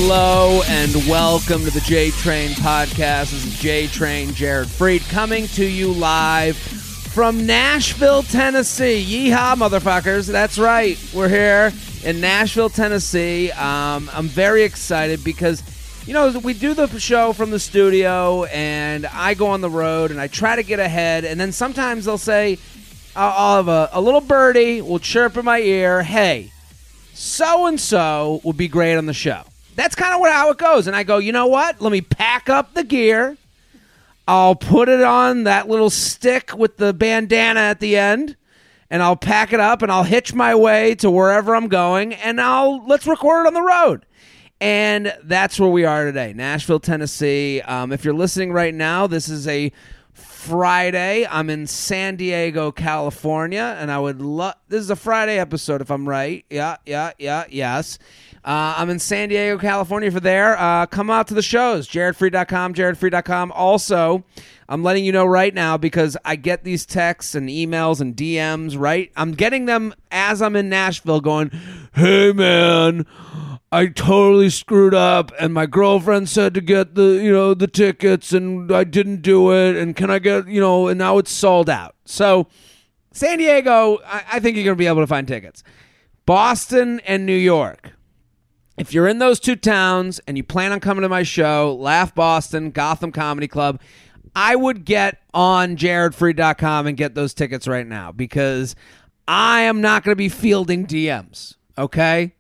Hello and welcome to the J Train podcast. This is J Train, Jared Freed, coming to you live from Nashville, Tennessee. Yeehaw, motherfuckers. That's right. We're here in Nashville, Tennessee. I'm very excited because, you know, we do the show from the studio and I go on the road and I try to get ahead. And then sometimes they'll say, I'll have a little birdie will chirp in my ear, hey, so-and-so would be great on the show. That's kind of how it goes. And I go, you know what? Let me pack up the gear. I'll put it on that little stick with the bandana at the end, and I'll pack it up, and I'll hitch my way to wherever I'm going, and let's record it on the road. And that's where we are today, Nashville, Tennessee. If you're listening right now, this is a Friday. I'm in San Diego, California, and I would love... This is a Friday episode, if I'm right. Yes. I'm in San Diego, California for there. Come out to the shows, jaredfreed.com, jaredfreed.com. Also, I'm letting you know right now because I get these texts and emails and DMs, right? I'm getting them as I'm in Nashville going, hey, man, I totally screwed up, and my girlfriend said to get the tickets, and I didn't do it, and can I get, and now it's sold out. So, San Diego, I think you're going to be able to find tickets. Boston and New York. If you're in those two towns and you plan on coming to my show, Laugh Boston, Gotham Comedy Club, I would get on jaredfreed.com and get those tickets right now because I am not going to be fielding DMs, okay?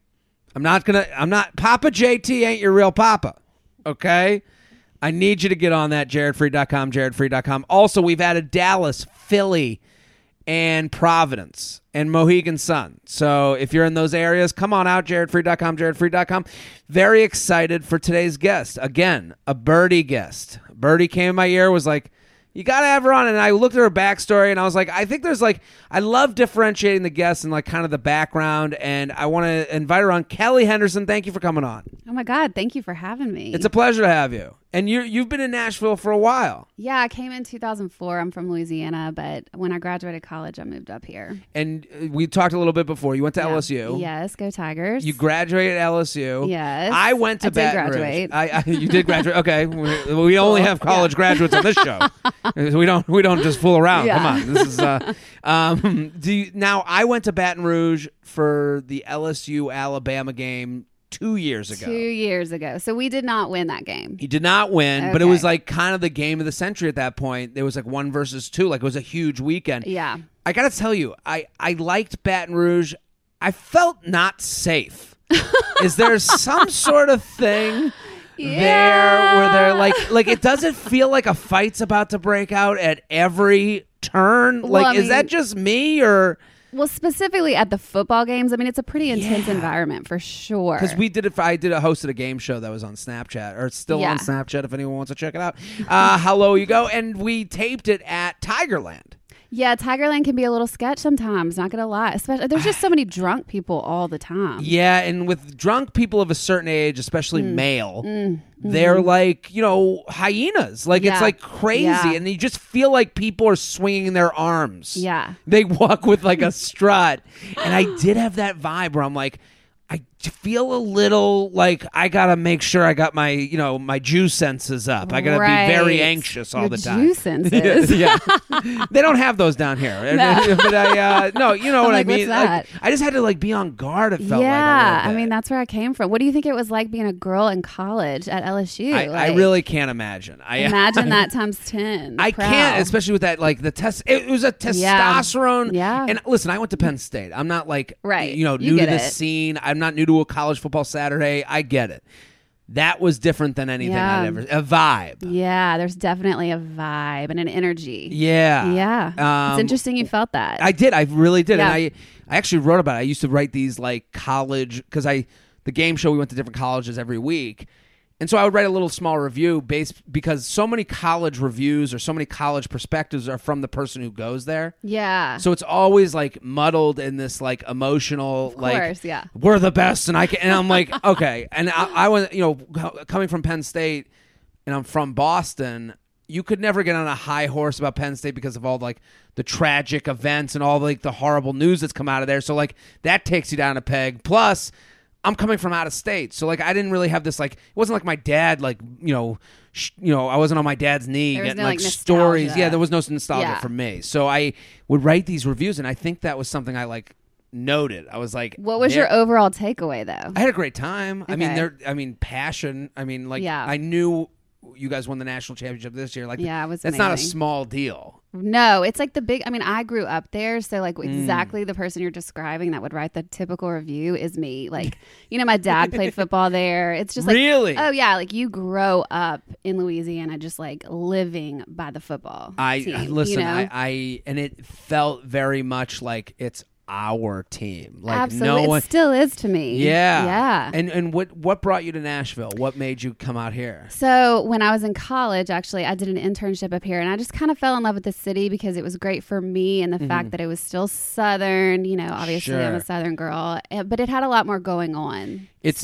Papa JT ain't your real papa, okay? I need you to get on that, jaredfreed.com, jaredfreed.com. Also, we've added Dallas, Philly, and Providence, and Mohegan Sun. So if you're in those areas, come on out, jaredfreed.com, jaredfreed.com. Very excited for today's guest. Again, a birdie guest. Birdie came in my ear, was like, you got to have her on. And I looked at her backstory, and I was like, I think there's I love differentiating the guests and kind of the background, and I want to invite her on. Kelly Henderson, thank you for coming on. Oh, my God. Thank you for having me. It's a pleasure to have you. And you've been in Nashville for a while. Yeah, I came in 2004. I'm from Louisiana, but when I graduated college, I moved up here. And we talked a little bit before. You went to LSU. Yes, go Tigers. You graduated at LSU. Yes. I went to Baton Rouge. You did graduate. Okay. We only have college graduates on this show. We don't just fool around. Yeah. Come on. This is now I went to Baton Rouge for the LSU Alabama game 2 years ago. 2 years ago. So we did not win that game. He did not win, okay. But it was kind of the game of the century at that point. There was 1 versus 2. It was a huge weekend. Yeah. I got to tell you, I liked Baton Rouge. I felt not safe. Is there some sort of thing there where they're like it doesn't feel like a fight's about to break out at every turn? Is that just me or... Well, specifically at the football games, I mean, it's a pretty intense environment for sure. Because I hosted a game show that was on Snapchat, or it's still on Snapchat if anyone wants to check it out. Hello, you go. And we taped it at Tigerland. Yeah, Tigerland can be a little sketch sometimes, not going to lie. Especially, there's just so many drunk people all the time. Yeah, and with drunk people of a certain age, especially male, they're like, hyenas. It's crazy. Yeah. And you just feel like people are swinging their arms. Yeah. They walk with a strut. And I did have that vibe where I'm like, I feel a little like I gotta make sure I got my, my Jew senses up. I gotta be very anxious all the time. Jew senses, yeah. They don't have those down here. No. But no, you know what I mean. What's that? I just had to be on guard. It felt yeah. I mean, that's where I came from. What do you think it was like being a girl in college at LSU? I really can't imagine. Imagine that times 10. I can't, especially with that the test. It was a testosterone. Yeah. And listen, I went to Penn State. I'm not new to get this scene. I'm not new to a college football Saturday. I get it. That was different than anything I'd ever... A vibe. Yeah, there's definitely a vibe and an energy. Yeah. Yeah. It's interesting you felt that. I did. I really did. Yeah. And I actually wrote about it. I used to write these college... Because the game show, we went to different colleges every week. And so I would write a little small review because so many college reviews or so many college perspectives are from the person who goes there. Yeah. So it's always muddled in this emotional, of course, yeah. We're the best. And I'm like, okay. And I went, coming from Penn State and I'm from Boston, you could never get on a high horse about Penn State because of all the tragic events and all the horrible news that's come out of there. So that takes you down a peg. Plus, I'm coming from out of state, so like I didn't really have this like. It wasn't like my dad like I wasn't on my dad's knee There was getting no, like like, stories. nostalgia. Yeah, there was no nostalgia Yeah. for me. So I would write these reviews, and I think that was something I like noted. I was like, What was your overall takeaway though? I had a great time. Okay. I mean, passion. I mean, like, Yeah. I knew you guys won the national championship this year. Like, Yeah, it was that's not a amazing. small deal. No, it's like the big. I mean, I grew up there, so like Mm. exactly the person you're describing that would write the typical review is me. Like, my dad played football there. It's just like, Really? oh yeah, like you grow up in Louisiana, just like living by the football. team, Listen. you know? I and it felt very much like it's our team. Like Absolutely, no one. it still is to me. Yeah. yeah. And what brought you to Nashville? What made you come out here? So when I was in college, actually, I did an internship up here, and I just kind of fell in love with the city because it was great for me and the fact that it was still Southern. Obviously I'm Sure. a Southern girl, but it had a lot more going on. It's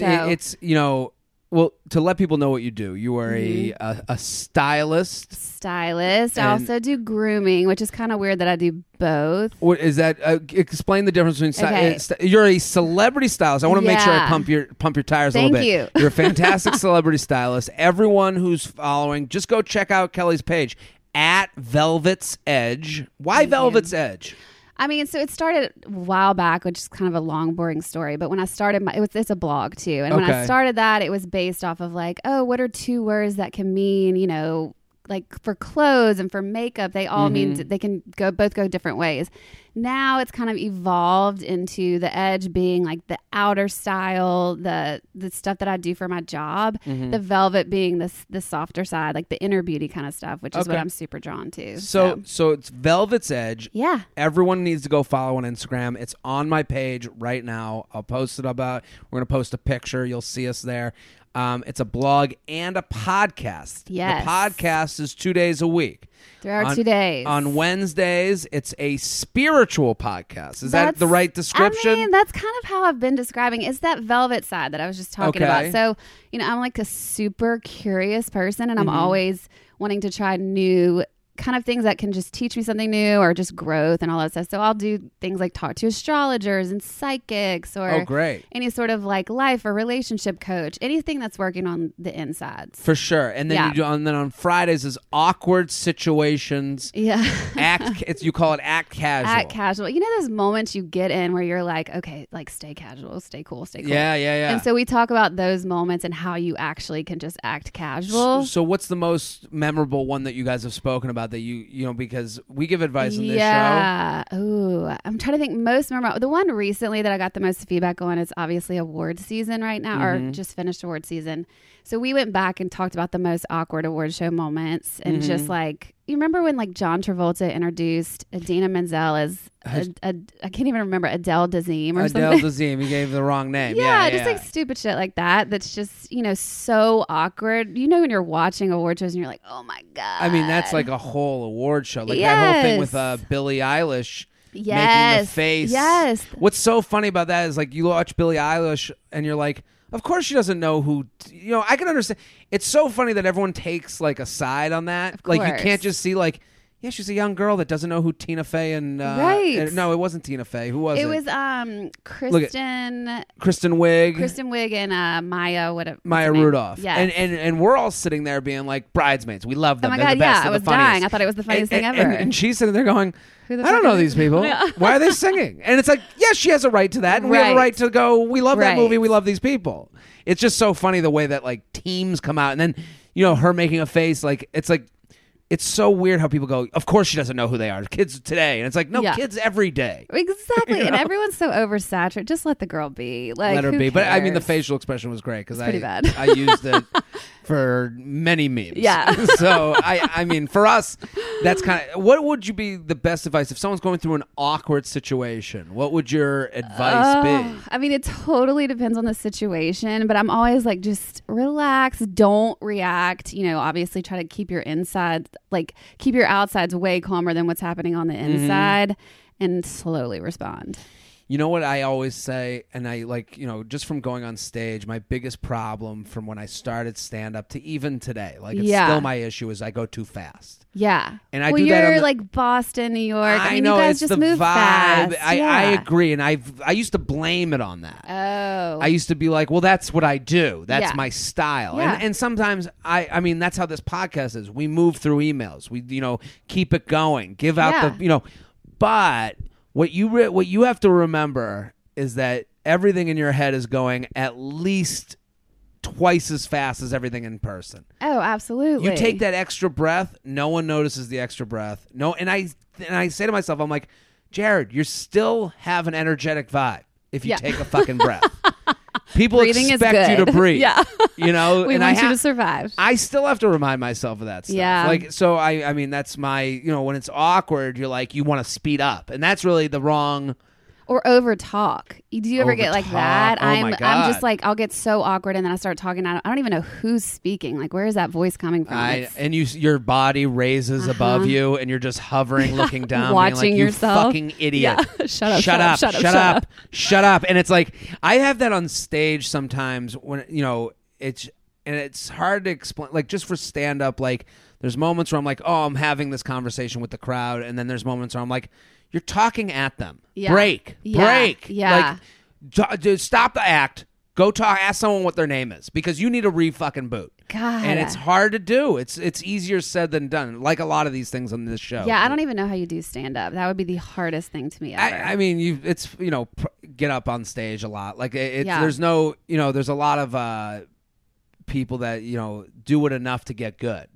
So- well, to let people know what you do, you are a stylist. Stylist. I And- also do grooming, which is kind of weird that I do both. What is that? Explain the difference between Okay. you're a celebrity stylist. I want to make sure I Yeah. pump your tires a Thank little bit. you. You're a fantastic celebrity stylist. Everyone who's following, just go check out Kelly's page at Velvet's Edge. Why Velvet's Edge? I mean, so it started a while back, which is kind of a long, boring story. But when I started, it's a blog too. And when Okay. I started that, it was based off of like, oh, what are two words that can mean, like for clothes and for makeup, they all mean they can both go different ways. Now it's kind of evolved into the edge being like the outer style, the stuff that I do for my job, the velvet being the softer side, like the inner beauty kind of stuff, which is what Okay. I'm super drawn to. So it's Velvet's Edge. Yeah. Everyone needs to go follow on Instagram. It's on my page right now. I'll post it about. We're gonna post a picture. You'll see us there. It's a blog and a podcast. Yes. The podcast is 2 days a week. There are On- 2 days. On Wednesdays, it's a spiritual podcast. Is that the right description? I mean, that's kind of how I've been describing. It's that velvet side that I was just talking Okay. about. So, I'm like a super curious person, and I'm Mm-hmm. always wanting to try new kind of things that can just teach me something new or just growth and all that stuff. So I'll do things like talk to astrologers and psychics or Oh, great. any sort of like life or relationship coach, anything that's working on the insides. For sure. And then Yeah. you do, and then on Fridays is awkward situations. Yeah. You call it act casual. Act casual. Those moments you get in where you're like, okay, like stay casual, stay cool, stay cool. Yeah. And so we talk about those moments and how you actually can just act casual. So what's the most memorable one that you guys have spoken about that because we give advice in this show? Yeah. Ooh, I'm trying to think most memorable. The one recently that I got the most feedback on is obviously award season right now, or just finished award season. So we went back and talked about the most awkward award show moments and just like, you remember when like John Travolta introduced Idina Menzel as I can't even remember, Adele Dazeem or Adele something. Dazeem, you gave the wrong name. Yeah, Yeah, just like stupid shit like that. That's just, so awkward. When you're watching award shows and you're like, oh my God. I mean, that's like a whole award show. Like that whole thing with Yes. Billie Eilish making the Yes. face. Yes. What's so funny about that is like you watch Billie Eilish and you're like, of course she doesn't know who, I can understand. It's so funny that everyone takes like a side on that. Of Like you course. can't just see like, yeah, she's a young girl that doesn't know who Tina Fey and Right. no, it wasn't Tina Fey. Who was it? It was Kristen Wiig, and Maya Maya Rudolph. Yes. And we're all sitting there being like bridesmaids. We love them. Oh my They're God, the best. yeah. They're I was the funniest. dying. I thought it was the funniest thing ever. And she's sitting there going, Who the I don't fuck know are these these people. people? Yeah. Why are they singing? And it's like, yes, she has a right to that. And we have a Right. right to go, we love that Right. movie. We love these people. It's just so funny the way that like teams come out and then, her making a face. Like, it's so weird how people go, of course she doesn't know who they are. Kids today. And it's like, no, Yeah. kids every day. Exactly. And everyone's so oversaturated. Just let the girl be. Like, Let her who be. But I mean, the cares? facial expression was great because pretty bad. I used it for many memes. Yeah. So I mean, for us, that's kind of, what would you be the best advice if someone's going through an awkward situation? What would your advice be? I mean, it totally depends on the situation, but I'm always like, just relax, don't react. Obviously try to keep your inside, like keep your outsides way calmer than what's happening on the inside, and slowly respond. You know what I always say, and I like, just from going on stage, my biggest problem from when I started stand-up to even today, like it's still my issue is I go too fast. Yeah. And I do that you're like Boston, New York. I mean, know, you guys it's just the move vibe. fast. I agree, and I used to blame it on that. Oh. I used to be like, well, that's what I do. That's my style. Yeah. And sometimes I mean, that's how this podcast is. We move through emails. We, keep it going. Give out but what you have to remember is that everything in your head is going at least twice as fast as everything in person. Oh, absolutely. You take that extra breath, no one notices the extra breath. No, and I say to myself, I'm like, Jared, you still have an energetic vibe if you take a fucking breath. People Breathing expect you to breathe. Yeah. We want you to survive. I still have to remind myself of that stuff. Yeah. Like, so I mean, that's my, when it's awkward, you're like, you want to speed up. And that's really the wrong. Or over talk. Do you ever get like that? Oh my God. I'm just like, I'll get so awkward and then I start talking. I don't even know who's speaking. Like, where is that voice coming from? And your body raises above you and you're just hovering, looking down. Watching being like, yourself. You fucking idiot. Yeah. Shut up. And it's like, I have that on stage sometimes when, it's hard to explain, like just for stand up, like there's moments where I'm like, oh, I'm having this conversation with the crowd. And then there's moments where I'm like, you're talking at them. Yeah. Break. Yeah. Like, stop the act. Go talk. Ask someone what their name is because you need a fucking boot. God. And it's hard to do. It's easier said than done. Like a lot of these things on this show. Yeah, I don't even know how you do stand up. That would be the hardest thing to me ever. I mean, get up on stage a lot. Like there's no, there's a lot of people that do it enough to get good.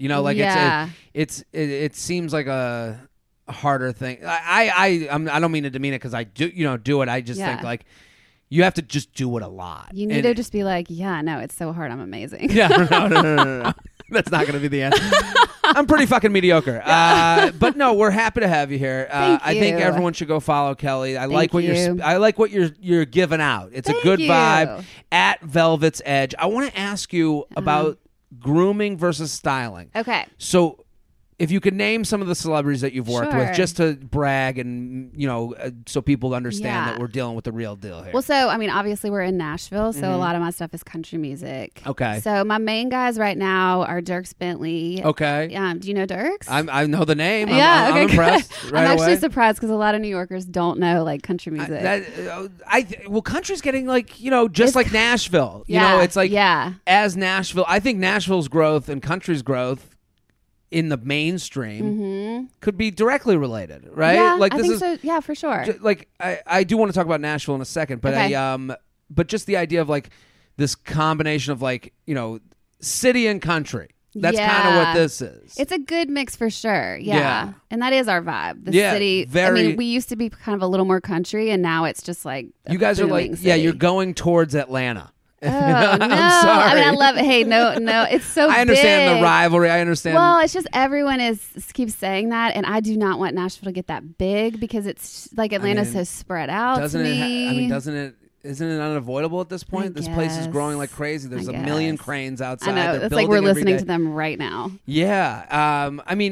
It seems like a harder thing. I don't mean to demean it because I do it. I just think like you have to just do it a lot. You need to just be like, yeah, no, it's so hard. I'm amazing. Yeah, no. That's not going to be the answer. I'm pretty fucking mediocre. But no, we're happy to have you here. I think everyone should go follow Kelly. I like what you're giving out. It's a good vibe at Velvet's Edge. I want to ask you about grooming versus styling. Okay. So if you could name some of the celebrities that you've worked with, just to brag and, so people understand that we're dealing with the real deal here. Well, so, I mean, obviously we're in Nashville, so a lot of my stuff is country music. Okay. So my main guys right now are Dierks Bentley. Okay. Do you know Dierks? I know the name. Yeah, I'm impressed right I'm actually away. surprised because a lot of New Yorkers don't know, like, country music. Country's getting, like, just like Nashville. It's like, as Nashville, I think Nashville's growth and country's growth in the mainstream could be directly related, right? Yeah, like I think so. Yeah, for sure. Like I do want to talk about Nashville in a second, but but just the idea of like this combination of like city and country. That's kind of what this is. It's a good mix for sure. Yeah. And that is our vibe. The city. Very, I mean, we used to be kind of a little more country, and now it's just like you guys are like city. you're going towards Atlanta. Oh, no. I'm sorry. I mean, I love it. Hey, no, it's so I understand big. the rivalry. I understand. Well, it's just everyone keeps saying that, and I do not want Nashville to get that big because it's like Atlanta's so spread out to me. Isn't it unavoidable at this point? This place is growing like crazy. There's a million cranes outside. I know. It's like we're listening to them right now. Yeah. I mean,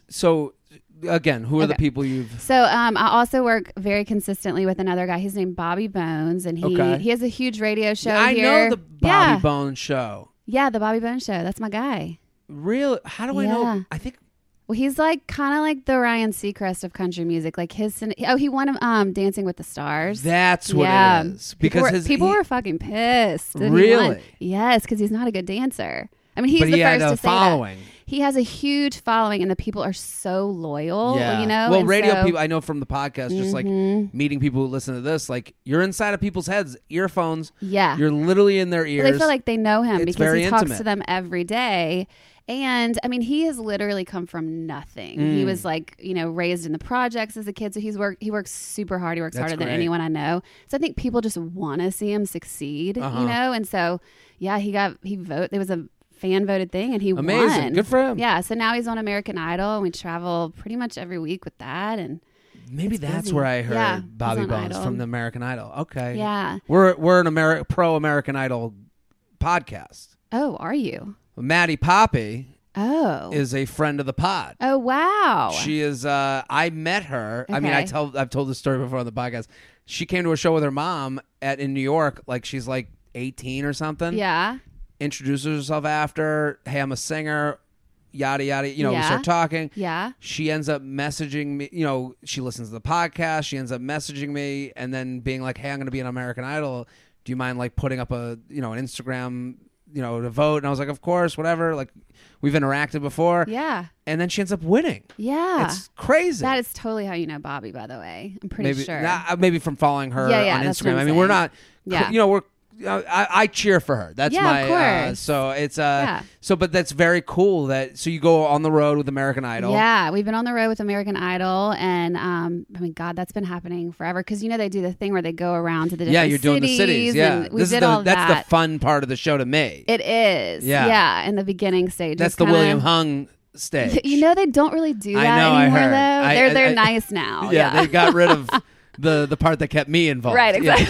again, who are the people you've... So I also work very consistently with another guy. He's named Bobby Bones, and he has a huge radio show here. I know the Bobby Bones show. Yeah, the Bobby Bones show. That's my guy. Really? How do I know? I think... Well, he's like kind of like the Ryan Seacrest of country music. Like he won Dancing with the Stars. That's what it is. Because people were fucking pissed. Really? Yes, because he's not a good dancer. I mean, he's the first to say following. That. He has a huge following, and the people are so loyal. Yeah. Well, radio people, I know from the podcast, just like meeting people who listen to this, like you're inside of people's heads, earphones. Yeah. You're literally in their ears. They feel like they know him because he talks intimate. to them every day. And I mean, he has literally come from nothing. He was like, raised in the projects as a kid. So he works super hard. He works harder than anyone I know. So I think people just want to see him succeed, And so, yeah, there was a fan voted thing and he won. Good for him. Yeah. So now he's on American Idol and we travel pretty much every week with that. And maybe that's busy. where I heard Bobby Bones Idol. from the American Idol. Okay. Yeah. We're an pro American Idol podcast. Oh, are you? Maddie Poppy is a friend of the pod. Oh, wow. She is I met her. Okay. I mean, I've told this story before on the podcast. she came to a show with her mom in New York. Like she's like 18 or something. Yeah. Introduces herself after, hey, I'm a singer, yada, yada. You know, we start talking. Yeah. She ends up messaging me. You know, she listens to the podcast. She ends up messaging me and then being like, hey, I'm going to be on American Idol. Do you mind like putting up an Instagram, to vote? And I was like, of course, whatever. Like we've interacted before. Yeah. And then she ends up winning. Yeah. It's crazy. That is totally how you know Bobby, by the way. I'm pretty sure. Maybe from following her on Instagram. I mean, we're not, I cheer for her. That's my, of course. So it's, but that's very cool so you go on the road with American Idol. Yeah, we've been on the road with American Idol, and I mean, God, that's been happening forever because they do the thing where they go around to the different you're doing the cities. Yeah, that's the fun part of the show to me. It is. Yeah, in the beginning stage. That's the William Hung stage. They don't really do that anymore, though. They're nice now. Yeah, they got rid of the part that kept me involved. Right, exactly.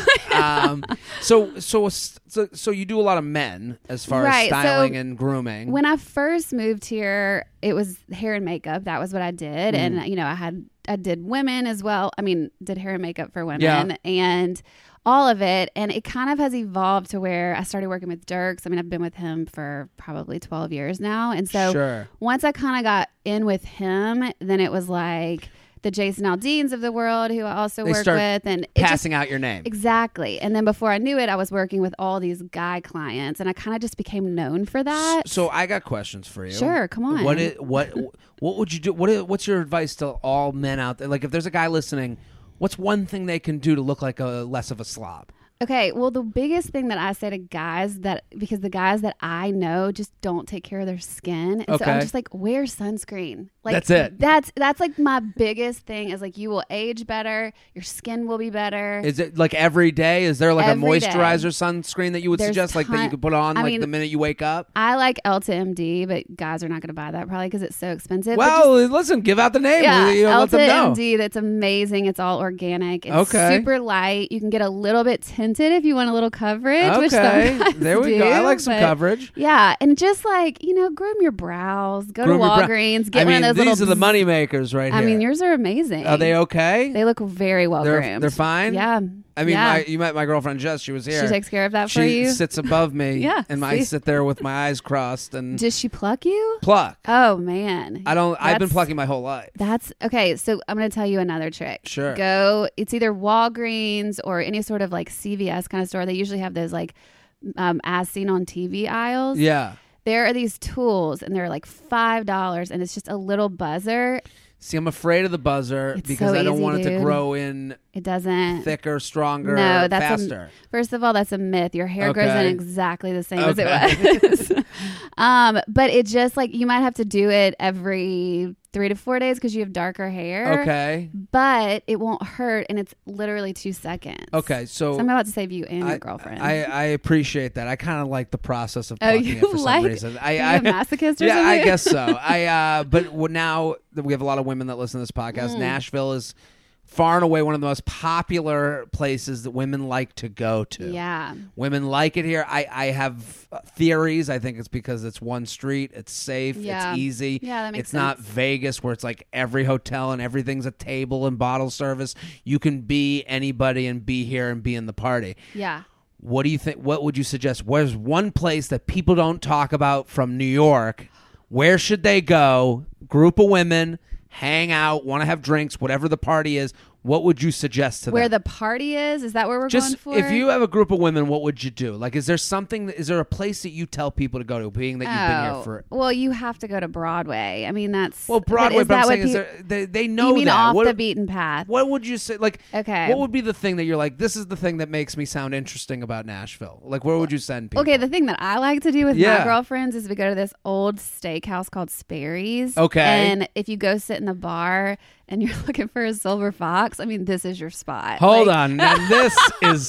So you do a lot of men as far as styling and grooming. When I first moved here, it was hair and makeup. That was what I did. And, I did women as well. I mean, did hair and makeup for women and all of it. And it kind of has evolved to where I started working with Dirks. I mean, I've been with him for probably 12 years now. And so once I kind of got in with him, then it was like the Jason Aldeans of the world, who I also work with, and passing out your name. Exactly. And then before I knew it, I was working with all these guy clients, and I kind of just became known for that. So I got questions for you. Sure, come on. What would you do? What's your advice to all men out there? Like, if there's a guy listening, what's one thing they can do to look like less of a slob? Okay, well, the biggest thing that I say to guys because the guys that I know just don't take care of their skin, and so I'm just like, wear sunscreen. Like, that's it. That's like my biggest thing is like, you will age better, your skin will be better. Is it like every day? Is there like a moisturizer sunscreen that you would suggest, like that you could put on the minute you wake up? I like Elta MD, but guys are not going to buy that probably because it's so expensive. Well, listen, give out the name. Yeah, let them know. Elta MD, that's amazing. It's all organic. It's super light. You can get a little bit tinted if you want a little coverage. Which there we go. I like some coverage. Yeah, and just like groom your brows. Go to Walgreens. Get one of those. These are the money makers right here. I mean, yours are amazing. Are they okay? They look very well groomed. They're fine. Yeah. I mean, you met my girlfriend Jess. She was here. She takes care of that for you. She sits above me. Yeah. And I sit there with my eyes crossed. And does she pluck you? Pluck. Oh man. I've been plucking my whole life. That's okay. So I'm going to tell you another trick. Sure. It's either Walgreens or any sort of like CVS kind of store. They usually have those like as seen on TV aisles. Yeah. There are these tools and they're like $5 and it's just a little buzzer. See, I'm afraid of the buzzer because I don't want it to grow in. It doesn't. Thicker, stronger, faster. First of all, that's a myth. Your hair grows in exactly the same as it was. But it just like you might have to do it every 3 to 4 days because you have darker hair. Okay. But it won't hurt, and it's literally 2 seconds. Okay, so I'm about to save you and your girlfriend. I appreciate that. I kind of like the process of plucking it for some reason. Are you a masochist or something? Yeah, I guess so. But now that we have a lot of women that listen to this podcast, Nashville is far and away one of the most popular places that women like to go to. Yeah. Women like it here. I have theories. I think it's because it's one street. It's safe. It's easy. Yeah, that makes It's sense. not Vegas where it's like every hotel and everything's a table and bottle service. You can be anybody and be here and be in the party. Yeah. What do you think? What would you suggest? Where's one place that people don't talk about from New York? Where should they go? Group of women, hang out, want to have drinks, whatever the party is. What would you suggest to them? Where the party is that what we're going for? If you have a group of women, what would you do? Like, is there a place that you tell people to go to, being that you've been here for? Well, you have to go to Broadway. I mean, that's... Well, Broadway, but I'm saying they know that. You mean off the beaten path? What would you say? Like, okay. What would be the thing that you're like, this is the thing that makes me sound interesting about Nashville? Like, where would you send people? Okay, the thing that I like to do with my girlfriends is we go to this old steakhouse called Sperry's. Okay. And if you go sit in the bar and you're looking for a silver fox, I mean, this is your spot. Hold on. Now, this is...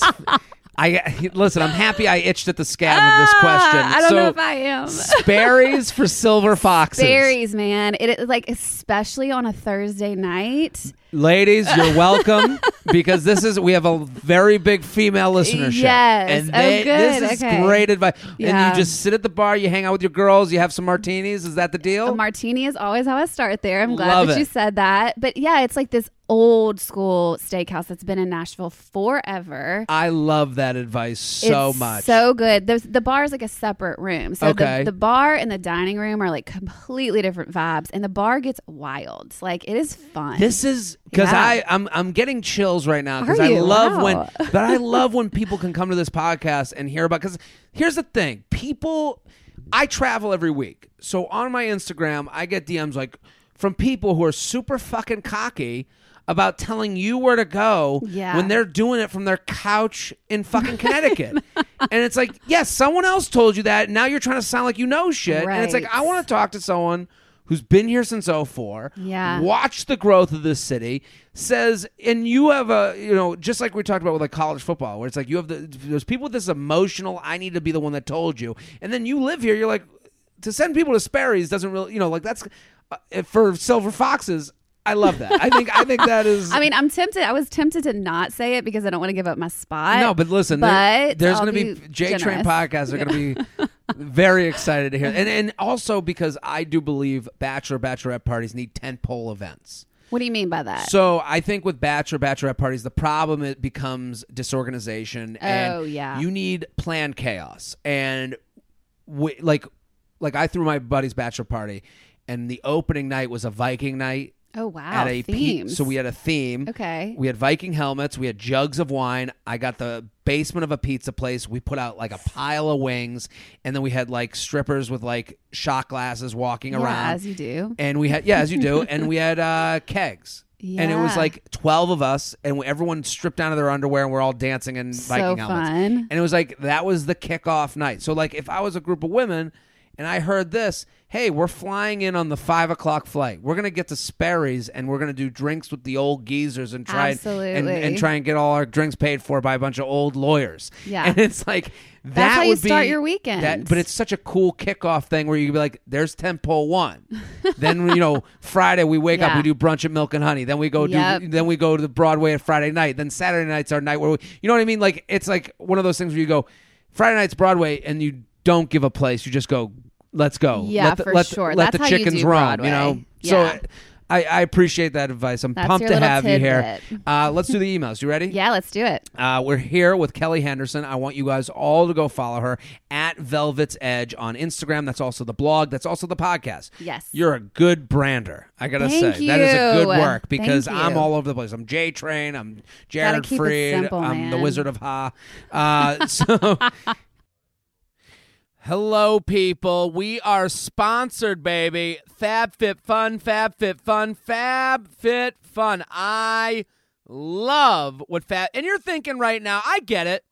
Listen, I'm happy I itched at the scab of this question. I don't know if I am. Sperry's for silver foxes. Sperry's, man. It is like, especially on a Thursday night. Ladies, you're welcome because we have a very big female listenership. Yes. And good. This is great advice. Yeah. And you just sit at the bar, you hang out with your girls, you have some martinis. Is that the deal? A martini is always how I start there. I'm glad that you said that. But yeah, it's like this old school steakhouse that's been in Nashville forever. I love that advice so much. So good. The bar is like a separate room. So Okay. the bar and the dining room are like completely different vibes, and the bar gets wild. Like, it is fun. This is because Yeah. I'm getting chills right now because Are I you? love Wow. but I love when people can come to this podcast and hear about, because here's the thing, I travel every week, so on my Instagram I get DMs like from people who are super fucking cocky about telling you where to go Yeah. when they're doing it from their couch in fucking Connecticut. And it's like, yes, someone else told you that, and now you're trying to sound like you know shit. And it's like, Right. I want to talk to someone who's been here since 04, Yeah. watched the growth of this city, says, and you have just like we talked about with like college football, where it's like you have there's people with this emotional, I need to be the one that told you. And then you live here, you're like, to send people to Sperry's doesn't really, like that's, for Silver Foxes, I love that. I think that is. I mean, I was tempted to not say it because I don't want to give up my spot. No, but listen, but there's I'll going to be J-Train podcasts are going to be very excited to hear. And also because I do believe bachelorette parties need tentpole events. What do you mean by that? So I think with bachelorette parties, the problem it becomes disorganization. And yeah. you need planned chaos. And like I threw my buddy's bachelor party, and the opening night was a Viking night. Oh, wow. At a Themes. so we had a theme. Okay. We had Viking helmets. We had jugs of wine. I got the basement of a pizza place. We put out like a pile of wings, and then we had like strippers with like shot glasses walking around. As you do. And we had as you do, and we had kegs. And it was Yeah. like 12 of us, and everyone stripped down to their underwear, and we're all dancing in Viking helmets. Fun. And it was like that was the kickoff night. So like if I was a group of women and I heard this, hey, we're flying in on the 5 o'clock flight. We're gonna get to Sperry's, and we're gonna do drinks with the old geezers and try and try and get all our drinks paid for by a bunch of old lawyers. Yeah. And it's like that That's how you would start be, your weekend. but it's such a cool kickoff thing where you could be like, there's tentpole 1. Then Friday we wake up, Yeah. we do brunch at Milk and Honey. Then we go then we go to the Broadway at Friday night. Then Saturday night's our night where you know what I mean? Like it's like one of those things where you go Friday night's Broadway and you don't give a place. You just go, let's go. Yeah, let sure. Let That's the how you chickens do roam. Broadway. So Yeah. I appreciate that advice. I'm That's pumped your to little have you here. tidbit. Let's do the emails. You ready? Yeah, let's do it. We're here with Kelly Henderson. I want you guys all to go follow her at Velvet's Edge on Instagram. That's also the blog. That's also the podcast. Yes. You're a good brander, I got to say. Thank That is a good you. work because Thank I'm you. all over the place. I'm J-Train. I'm Jared keep it Freed. simple, I'm the man. Wizard of Ha. So... Hello, people. We are sponsored, baby. FabFitFun, FabFitFun, FabFitFun. I love what and you're thinking right now, I get it.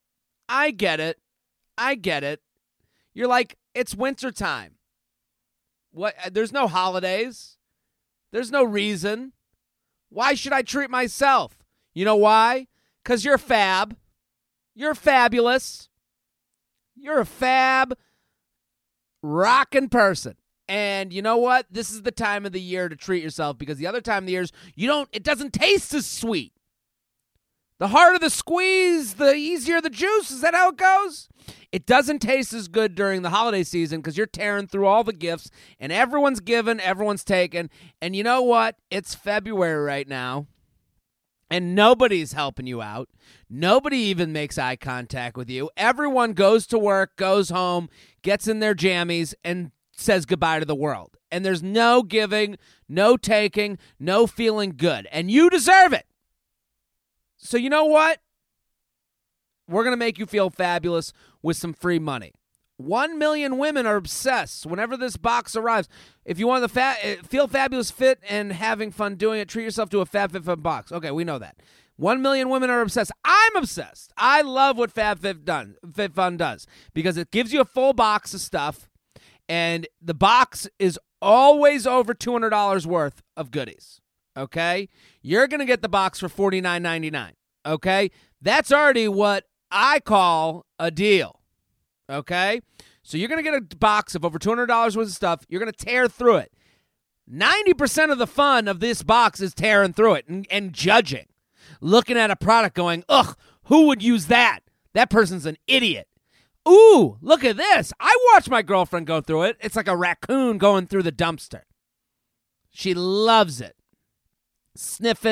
You're like, it's wintertime. What? There's no holidays. There's no reason. Why should I treat myself? You know why? Because you're fab. You're fabulous. You're a fab rockin' person. And you know what? This is the time of the year to treat yourself, because the other time of the year is it doesn't taste as sweet. The harder the squeeze, the easier the juice. Is that how it goes? It doesn't taste as good during the holiday season because you're tearing through all the gifts and everyone's giving, everyone's taking. And you know what? It's February right now. And nobody's helping you out. Nobody even makes eye contact with you. Everyone goes to work, goes home, gets in their jammies, and says goodbye to the world. And there's no giving, no taking, no feeling good. And you deserve it. So you know what? We're going to make you feel fabulous with some free money. 1 million women are obsessed whenever this box arrives. If you want to feel fabulous, fit, and having fun doing it, treat yourself to a FabFitFun box. Okay, we know that. 1 million women are obsessed. I'm obsessed. I love what FabFitFun does because it gives you a full box of stuff, and the box is always over $200 worth of goodies. Okay? You're going to get the box for $49.99. Okay? That's already what I call a deal. Okay? So you're going to get a box of over $200 worth of stuff. You're going to tear through it. 90% of the fun of this box is tearing through it and judging. Looking at a product going, ugh, who would use that? That person's an idiot. Ooh, look at this. I watched my girlfriend go through it. It's like a raccoon going through the dumpster. She loves it. Sniffing,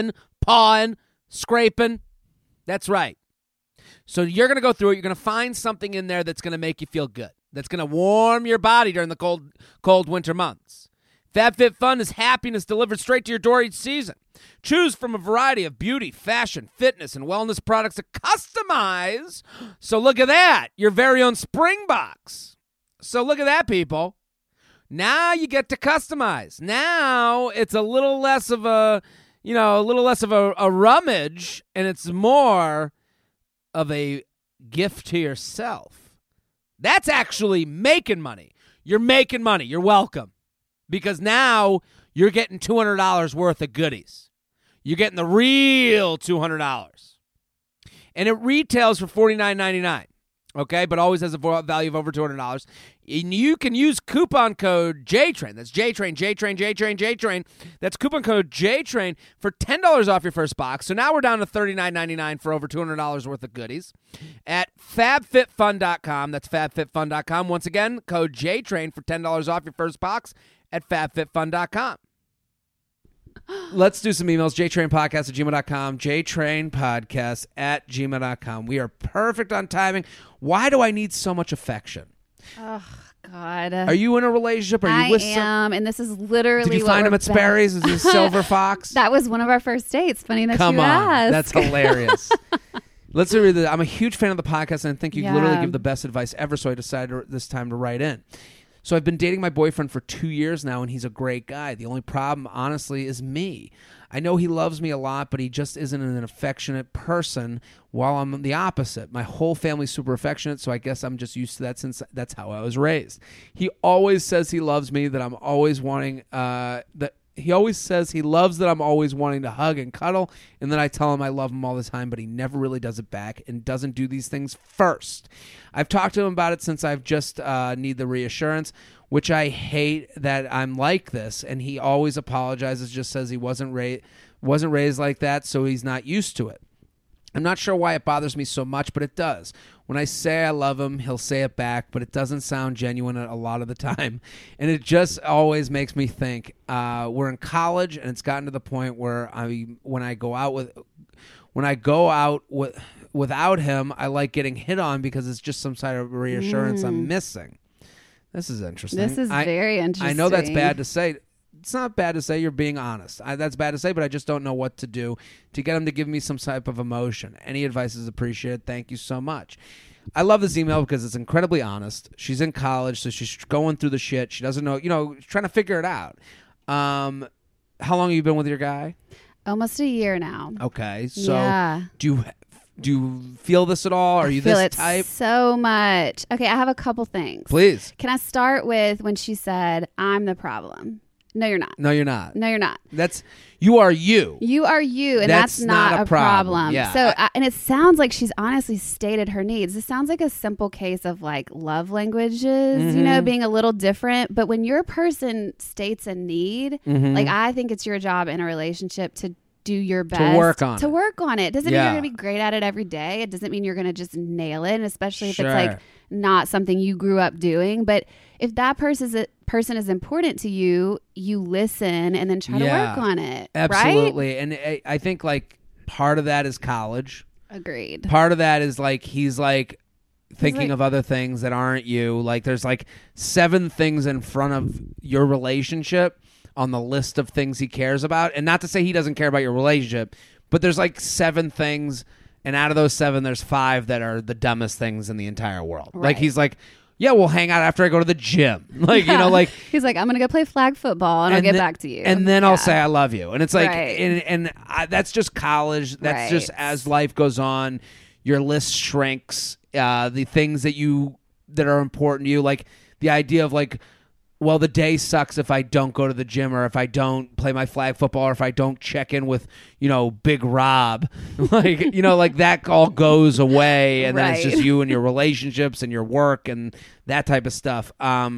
pawing, scraping. That's right. So you're going to go through it. You're going to find something in there that's going to make you feel good. That's going to warm your body during the cold winter months. FabFitFun is happiness delivered straight to your door each season. Choose from a variety of beauty, fashion, fitness, and wellness products to customize. So look at that, your very own spring box. So look at that, people. Now you get to customize. Now it's a little less of a rummage, and it's more of a gift to yourself. That's actually making money. You're making money. You're welcome. Because now you're getting $200 worth of goodies. You're getting the real $200. And it retails for $49.99. Okay, but always has a value of over $200. And you can use coupon code JTRAIN. That's JTRAIN, JTRAIN, JTRAIN, JTRAIN. That's coupon code JTRAIN for $10 off your first box. So now we're down to $39.99 for over $200 worth of goodies at FabFitFun.com. That's FabFitFun.com. Once again, code JTRAIN for $10 off your first box at FabFitFun.com. Let's do some emails. JTrainPodcast@gmail.com. JTrainPodcast@gmail.com. We are perfect on timing. Why do I need so much affection? Oh, God. Are you in a relationship? Are you with am, and this is literally Did you find him at Sperry's? Is he a silver fox? That was one of our first dates. Funny that Come you on. asked. That's hilarious. Let's read this. I'm a huge fan of the podcast, and I think you Yeah. literally give the best advice ever, so I decided this time to write in. So I've been dating my boyfriend for 2 years now, and he's a great guy. The only problem, honestly, is me. I know he loves me a lot, but he just isn't an affectionate person, while I'm the opposite. My whole family's super affectionate, so I guess I'm just used to that since that's how I was raised. He always says he loves me, that I'm always wanting He always says he loves that I'm always wanting to hug and cuddle, and then I tell him I love him all the time, but he never really does it back and doesn't do these things first. I've talked to him about it since I've just need the reassurance, which I hate that I'm like this, and he always apologizes, just says he wasn't raised like that, so he's not used to it. I'm not sure why it bothers me so much, but it does. When I say I love him, he'll say it back, but it doesn't sound genuine a lot of the time. And it just always makes me think. We're in college, and it's gotten to the point where when I go out without him, I like getting hit on because it's just some sort of reassurance I'm missing. This is interesting. This is very interesting. I know that's bad to say. It's not bad to say, you're being honest. That's bad to say, but I just don't know what to do to get him to give me some type of emotion. Any advice is appreciated. Thank you so much. I love this email because it's incredibly honest. She's in college, so she's going through the shit. She doesn't know, trying to figure it out. How long have you been with your guy? Almost a year now. Okay, so yeah. Do you feel this at all? Are you this type? So much. Okay, I have a couple things. Please. Can I start with when she said, "I'm the problem"? No, you're not. No, you're not. No, you're not. You are you. You are you, and that's not a problem. Yeah. So, and it sounds like she's honestly stated her needs. This sounds like a simple case of like love languages, being a little different. But when your person states a need, like I think it's your job in a relationship to do your best to work on it. It doesn't mean you're going to be great at it every day. It doesn't mean you're going to just nail it, and especially if Sure. it's like not something you grew up doing. But if that person is important to you, you listen and then try to work on it. Absolutely. Right? And I think like part of that is college. Agreed. Part of that is like he's like thinking of other things that aren't you. Like there's like 7 things in front of your relationship on the list of things he cares about. And not to say he doesn't care about your relationship, but there's like 7 things, and out of those 7 there's 5 that are the dumbest things in the entire world. Right. Like he's like, yeah, we'll hang out after I go to the gym. Like, like he's like, I'm going to go play flag football and I'll get back to you. And then I'll say I love you. And it's like, Right. that's just college. That's just as life goes on, your list shrinks. The things that are important to you, like the idea of like, well, the day sucks if I don't go to the gym, or if I don't play my flag football, or if I don't check in with, Big Rob. Like, like that all goes away, and then it's just you and your relationships and your work and that type of stuff.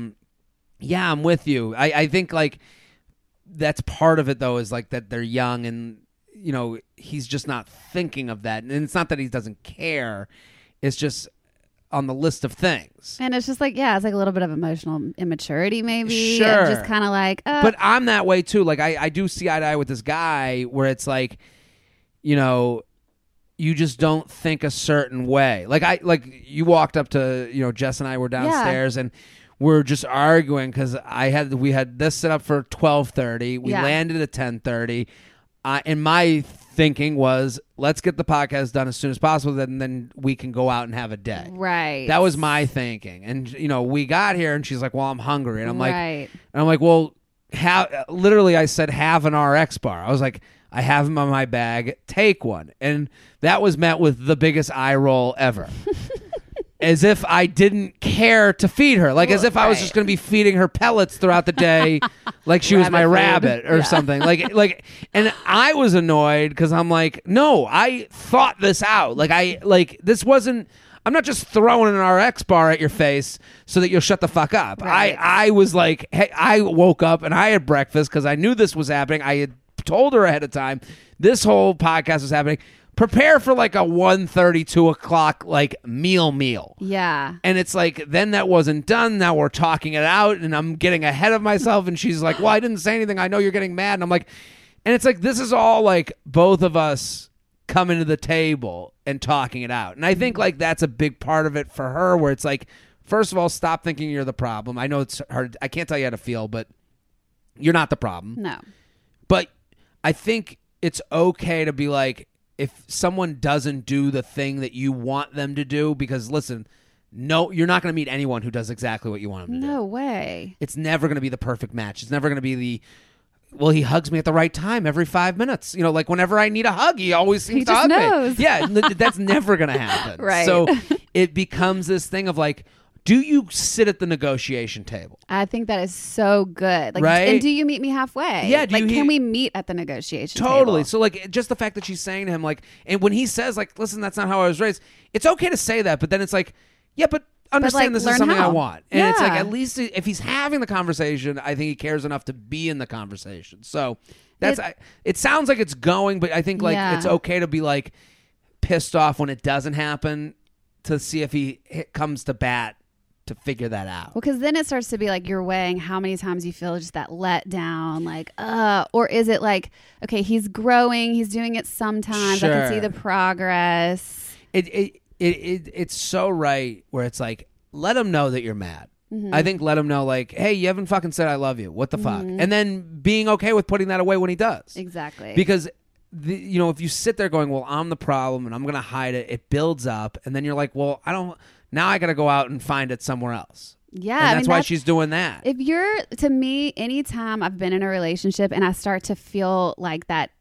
Yeah, I'm with you. I think like that's part of it though, is like that they're young and, he's just not thinking of that. And it's not that he doesn't care. It's just on the list of things. And it's just like, it's like a little bit of emotional immaturity maybe. Sure. And just kind of like, But I'm that way too. Like I do see eye to eye with this guy where it's like you know, you just don't think a certain way. Like you walked up to, you know, Jess and I were downstairs and we're just arguing because we had this set up for 12:30. We landed at 10:30. And my thinking was, let's get the podcast done as soon as possible, then we can go out and have a day. Right. That was my thinking. And, you know, we got here and she's like, well, I'm hungry. And I'm right. like, well, literally I said, have an RX bar. I was like, I have them on my bag. Take one. And that was met with the biggest eye roll ever. As if I didn't care to feed her. Like, as if I was just going to be feeding her pellets throughout the day like she was my rabbit or something. Like, and I was annoyed because I'm like, no, I thought this out. This wasn't, I'm not just throwing an RX bar at your face so that you'll shut the fuck up. Right. I was like, hey, I woke up and I had breakfast because I knew this was happening. I had told her ahead of time this whole podcast was happening. Prepare for like a 1:30, 2 o'clock like meal. Yeah. And it's like, then that wasn't done. Now we're talking it out and I'm getting ahead of myself. And she's like, well, I didn't say anything. I know you're getting mad. And I'm like, and it's like, this is all like both of us coming to the table and talking it out. And I think like that's a big part of it for her, where it's like, first of all, stop thinking you're the problem. I know it's hard. I can't tell you how to feel, but you're not the problem. No. But I think it's okay to be like, if someone doesn't do the thing that you want them to do, because listen, no, you're not going to meet anyone who does exactly what you want them to do. No way. It's never going to be the perfect match. It's never going to be well, he hugs me at the right time every 5 minutes. You know, like whenever I need a hug, he always seems to hug knows. me. Yeah, that's never going to happen. Right. So it becomes this thing of like, do you sit at the negotiation table? I think that is so good. Like, right? And do you meet me halfway? Yeah. Can we meet at the negotiation table? Totally. So like, just the fact that she's saying to him like, and when he says like, listen, that's not how I was raised. It's okay to say that, but then it's like, yeah, but understand this is something I want. And it's like, at least if he's having the conversation, I think he cares enough to be in the conversation. So it sounds like it's going, but I think like it's okay to be like pissed off when it doesn't happen, to see if he comes to bat to figure that out. Well, because then it starts to be like you're weighing how many times you feel just that letdown, like, or is it like, okay, he's growing, he's doing it sometimes, Sure. I can see the progress. It's so right where it's like, let him know that you're mad. Mm-hmm. I think let him know like, hey, you haven't fucking said I love you. What the fuck? And then being okay with putting that away when he does. Exactly. Because if you sit there going, well, I'm the problem and I'm going to hide it, it builds up. And then you're like, well, now I got to go out and find it somewhere else. Yeah. And that's why she's doing that. To me, anytime I've been in a relationship and I start to feel like that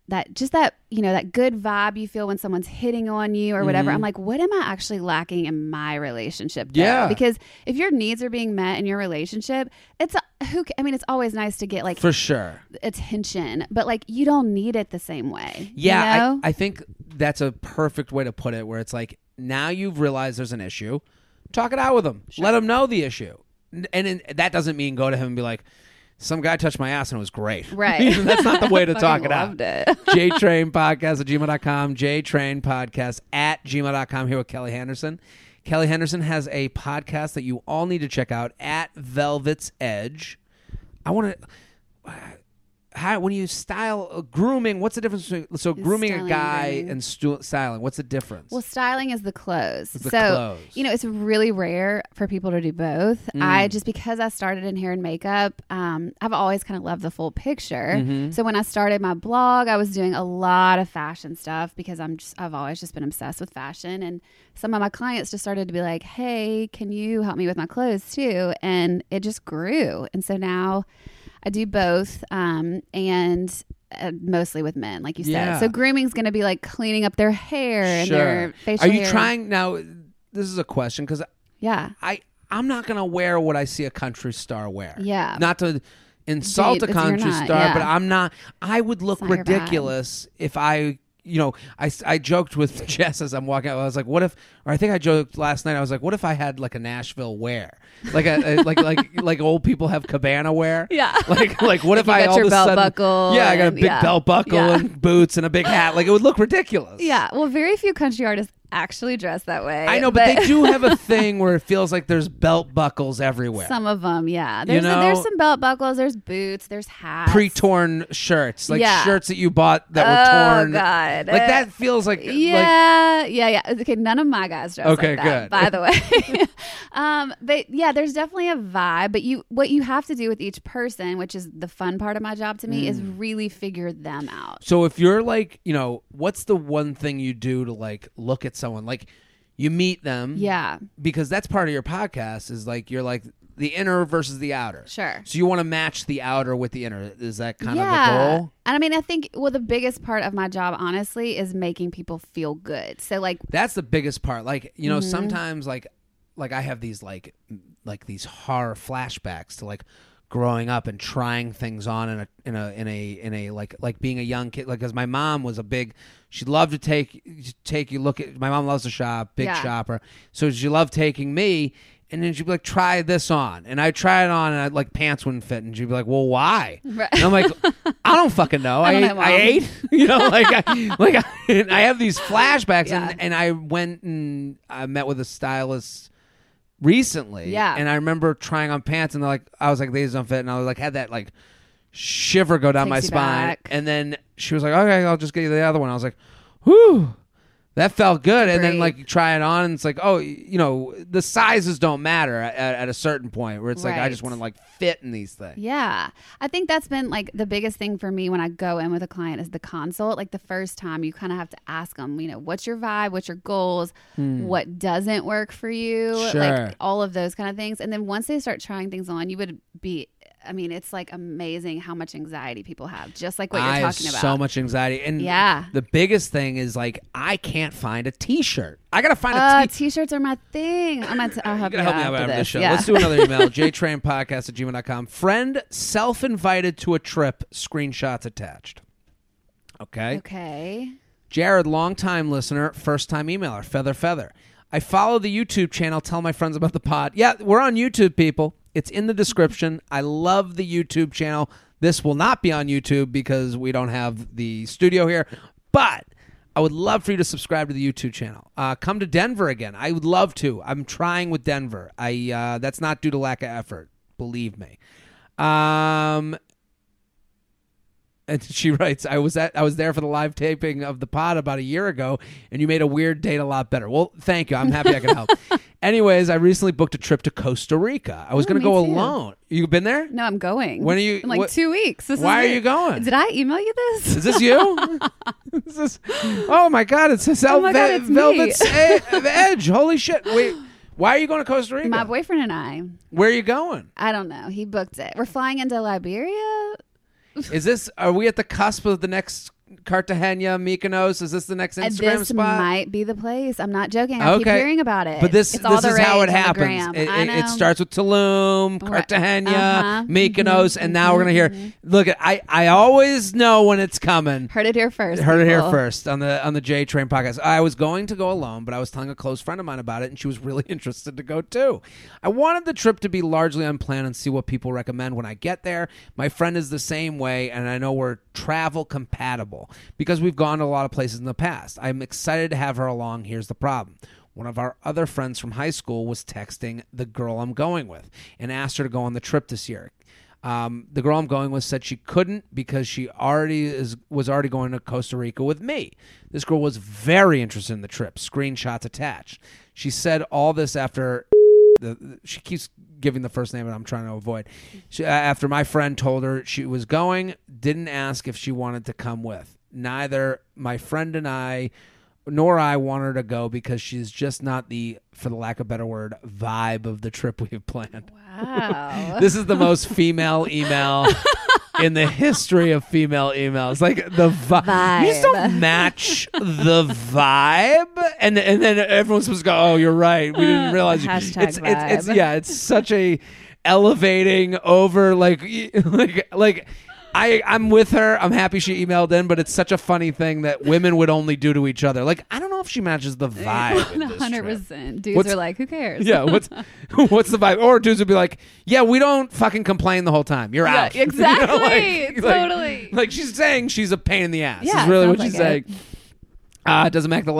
good vibe you feel when someone's hitting on you or whatever, I'm like, what am I actually lacking in my relationship? Yeah. Because if your needs are being met in your relationship, it's always nice to get like, for sure, attention, but like you don't need it the same way. Yeah. You know? I think that's a perfect way to put it, where it's like, now you've realized there's an issue. Talk it out with him. Sure. Let him know the issue. And that doesn't mean go to him and be like, some guy touched my ass and it was great. Right. That's not the way to talk it out. Loved it. JTrainPodcast@gmail.com. JTrainPodcast@gmail.com. Here with Kelly Henderson. Kelly Henderson has a podcast that you all need to check out, at Velvet's Edge. I want to... when you style grooming, what's the difference between grooming a guy and styling? What's the difference? Well, styling is the clothes. Clothes. It's really rare for people to do both. Because I started in hair and makeup, I've always kind of loved the full picture. Mm-hmm. So when I started my blog, I was doing a lot of fashion stuff because I've always just been obsessed with fashion, and some of my clients just started to be like, "Hey, can you help me with my clothes too?" And it just grew, and so now I do both, and mostly with men, like you said. So grooming's going to be like cleaning up their hair and their facial hair. Are you trying now? This is a question because I'm not going to wear what I see a country star wear. Yeah, not to insult a country star, but I'm not. I would look ridiculous if I. I joked with Jess as I'm walking out. I was like, what if, or I think I joked last night. I was like, what if I had like a Nashville wear, like like old people have cabana wear? Yeah. Like what if I all of a sudden, buckle? I got a big belt buckle and boots and a big hat. Like it would look ridiculous. Yeah. Well, very few country artists actually dress that way. I know, but they do have a thing where it feels like there's belt buckles everywhere. Some of them, yeah. There's some belt buckles, there's boots, there's hats. Pre-torn shirts, like shirts that you bought that were torn. Oh, God. Like that feels like... Yeah. Okay, none of my guys dress like that, good. by the way. But yeah, there's definitely a vibe, but what you have to do with each person, which is the fun part of my job to me, is really figure them out. So if you're like, what's the one thing you do to like look at someone? Like you meet them. Yeah. Because that's part of your podcast is like, you're like the inner versus the outer. Sure. So you want to match the outer with the inner. Is that kind of the goal? And I mean, I think, the biggest part of my job, honestly, is making people feel good. So like, that's the biggest part. Like, sometimes like I have these like these horror flashbacks to like growing up and trying things on in a like being a young kid, like, because my mom was she loved to take you look at, my mom loves to shop, big shopper, so she loved taking me, and then she'd be like, try this on, and I'd try it on, and I'd like pants wouldn't fit, and she'd be like, well, why? Right. And I'm like, I don't fucking know. I ate I have these flashbacks, and I went and I met with a stylist recently, and I remember trying on pants, and I was like, these don't fit, and I was like, had that like shiver go down my spine, back. And then she was like, okay, I'll just get you the other one. I was like, whew, that felt good. Great. And then like you try it on, and it's like, oh, the sizes don't matter at a certain point where it's like, I just want to like fit in these things. Yeah. I think that's been like the biggest thing for me when I go in with a client is the consult. Like the first time you kind of have to ask them, what's your vibe? What's your goals? What doesn't work for you? Sure. Like all of those kind of things. And then once they start trying things on, it's like amazing how much anxiety people have, just like what you're talking about. So much anxiety. And the biggest thing is like, I can't find a t-shirt. I got to find a t-shirts are my thing. I'll help you out after this show. Yeah. Let's do another email. jtrainpodcast@gmail.com. Friend self-invited to a trip, screenshots attached. Okay. Jared, long-time listener, first-time emailer, feather. I follow the YouTube channel, tell my friends about the pod. Yeah, we're on YouTube, people. It's in the description. I love the YouTube channel. This will not be on YouTube because we don't have the studio here, but I would love for you to subscribe to the YouTube channel. Come to Denver again. I would love to. I'm trying with Denver. That's not due to lack of effort. Believe me. And she writes, I was there for the live taping of the pod about a year ago, and you made a weird date a lot better. Well, thank you. I'm happy I can help. Anyways, I recently booked a trip to Costa Rica. I was going to go alone. You been there? No, I'm going. When are you? In like 2 weeks. Why are you going? Did I email you this? Is this you? Oh my God! It says Velvet's Edge. Holy shit! Wait. Why are you going to Costa Rica? My boyfriend and I. Where are you going? I don't know. He booked it. We're flying into Liberia. Are we at the cusp of the next Cartagena, Mykonos? Is this the next Instagram this spot? This might be the place. I'm not joking. I keep hearing about it. But this is how it happens. It starts with Tulum, Cartagena, Mykonos, and now we're going to hear. Look, I always know when it's coming. Heard it here first. Heard it here first on the J Train podcast. I was going to go alone, but I was telling a close friend of mine about it, and she was really interested to go too. I wanted the trip to be largely unplanned and see what people recommend when I get there. My friend is the same way, and I know we're travel compatible because we've gone to a lot of places in the past. I'm excited to have her along. Here's the problem. One of our other friends from high school was texting the girl I'm going with and asked her to go on the trip this year. The girl I'm going with said she couldn't because she was already going to Costa Rica with me. This girl was very interested in the trip. Screenshots attached. She said all this after she keeps giving the first name that I'm trying to avoid. After my friend told her she was going, didn't ask if she wanted to come with. Neither my friend and I nor I want her to go because she's just not the, for the lack of a better word, vibe of the trip we've planned. Wow. This is the most female email in the history of female emails. Like the vibe. You just don't match the vibe. And then everyone's supposed to go, oh, you're right. We didn't realize. It's such a elevating over like I'm with her. I'm happy she emailed in, but it's such a funny thing that women would only do to each other. Like, I don't know if she matches the vibe. 100%. Dudes are like, who cares? Yeah, what's the vibe? Or dudes would be like, yeah, we don't fucking complain the whole time. You're out. Exactly. Totally. Like she's saying she's a pain in the ass. Yeah, is really what she's saying. It doesn't match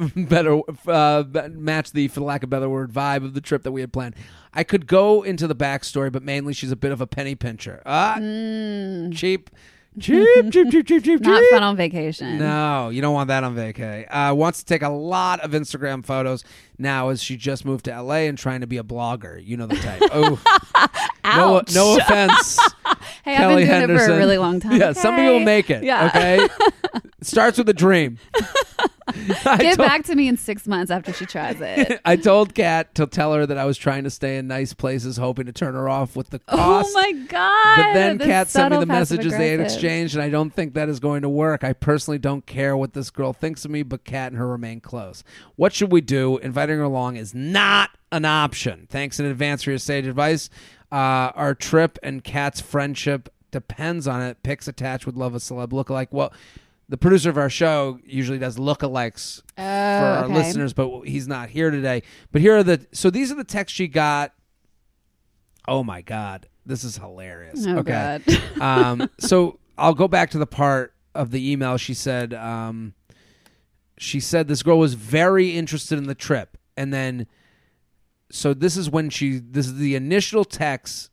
match the, for the lack of a better word, vibe of the trip that we had planned. I could go into the backstory, but mainly she's a bit of a penny pincher. Cheap. Not fun on vacation. No, you don't want that on vacay. Wants to take a lot of Instagram photos now as she just moved to LA and trying to be a blogger. You know the type. Oh, Ouch. No offense. Hey, Kelly I've been doing Henderson. it for a really long time. Yeah, some people make it. Yeah. Okay, starts with a dream. Get back to me in 6 months after she tries it. I told Kat to tell her that I was trying to stay in nice places, hoping to turn her off with the cost. Oh my God. But then The Kat sent me the subtle messages they had passive-aggressive. exchanged, and I don't think that is going to work. I personally don't care what this girl thinks of me, but Kat and her remain close. What should we do? Inviting her along is not an option. Thanks in advance for your sage advice. Our trip and Kat's friendship depends on it. Pics attached would love a celeb lookalike. Well, the producer of our show usually does lookalikes for our listeners, but he's not here today. But here are these are the texts she got. Oh my God, this is hilarious. Oh okay. God. So I'll go back to the part of the email. She said this girl was very interested in the trip, and then so this is the initial text.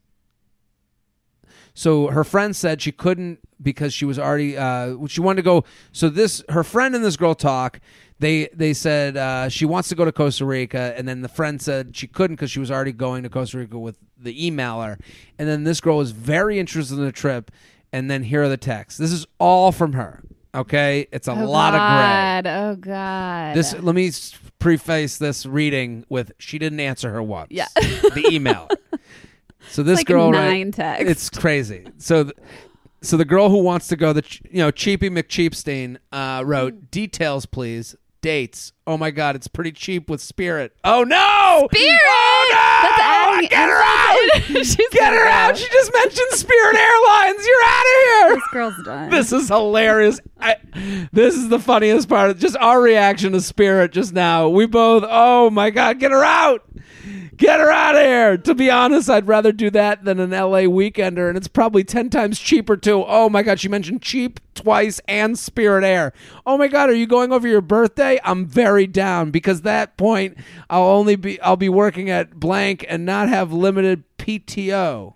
So her friend said she couldn't because she was already she wanted to go. So her friend and this girl talk. They said she wants to go to Costa Rica, and then the friend said she couldn't because she was already going to Costa Rica with the emailer. And then this girl was very interested in the trip, and then here are the texts. This is all from her. Okay, it's a lot of gray. Oh God. Let me preface this reading with she didn't answer her once. Yeah. The email. So this like girl, 9 texts. it's crazy. So the girl who wants to go, Cheapy McCheapstein wrote, details please, dates. Oh my God, it's pretty cheap with Spirit. Oh no! Spirit! Oh no! That's adding Get her out! Get her out! She just mentioned Spirit Airlines. You're out of here! This girl's done. This is hilarious. This is the funniest part. Just our reaction to Spirit just now. We both, oh my God, get her out! Get her out of here. To be honest, I'd rather do that than an LA weekender, and it's probably 10 times cheaper too. Oh my God, she mentioned cheap twice and Spirit Air. Oh my God, are you going over your birthday? I'm very down because that point I'll be working at blank and not have limited PTO.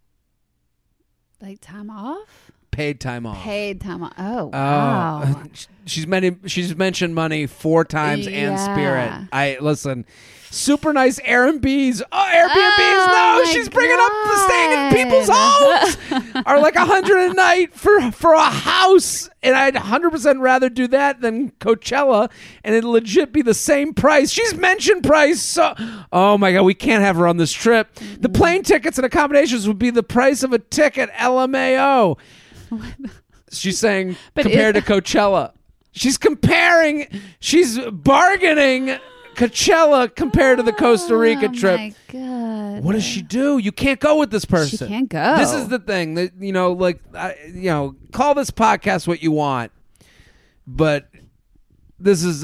Like time off? Paid time off. Paid time off. Oh, wow. She's mentioned money 4 times and Spirit. Listen. Super nice Airbnbs. Oh, Airbnbs! No, she's bringing up the staying in people's homes. Are like $100 a night for a house, and I'd 100% rather do that than Coachella, and it'd legit be the same price. She's mentioned price. So, oh my God, we can't have her on this trip. The plane tickets and accommodations would be the price of a ticket. LMAO. She's saying compared to Coachella. She's bargaining Coachella compared to the Costa Rica trip. Oh my God. What does she do? You can't go with this person. She can't go. This is the thing that call this podcast what you want, but this is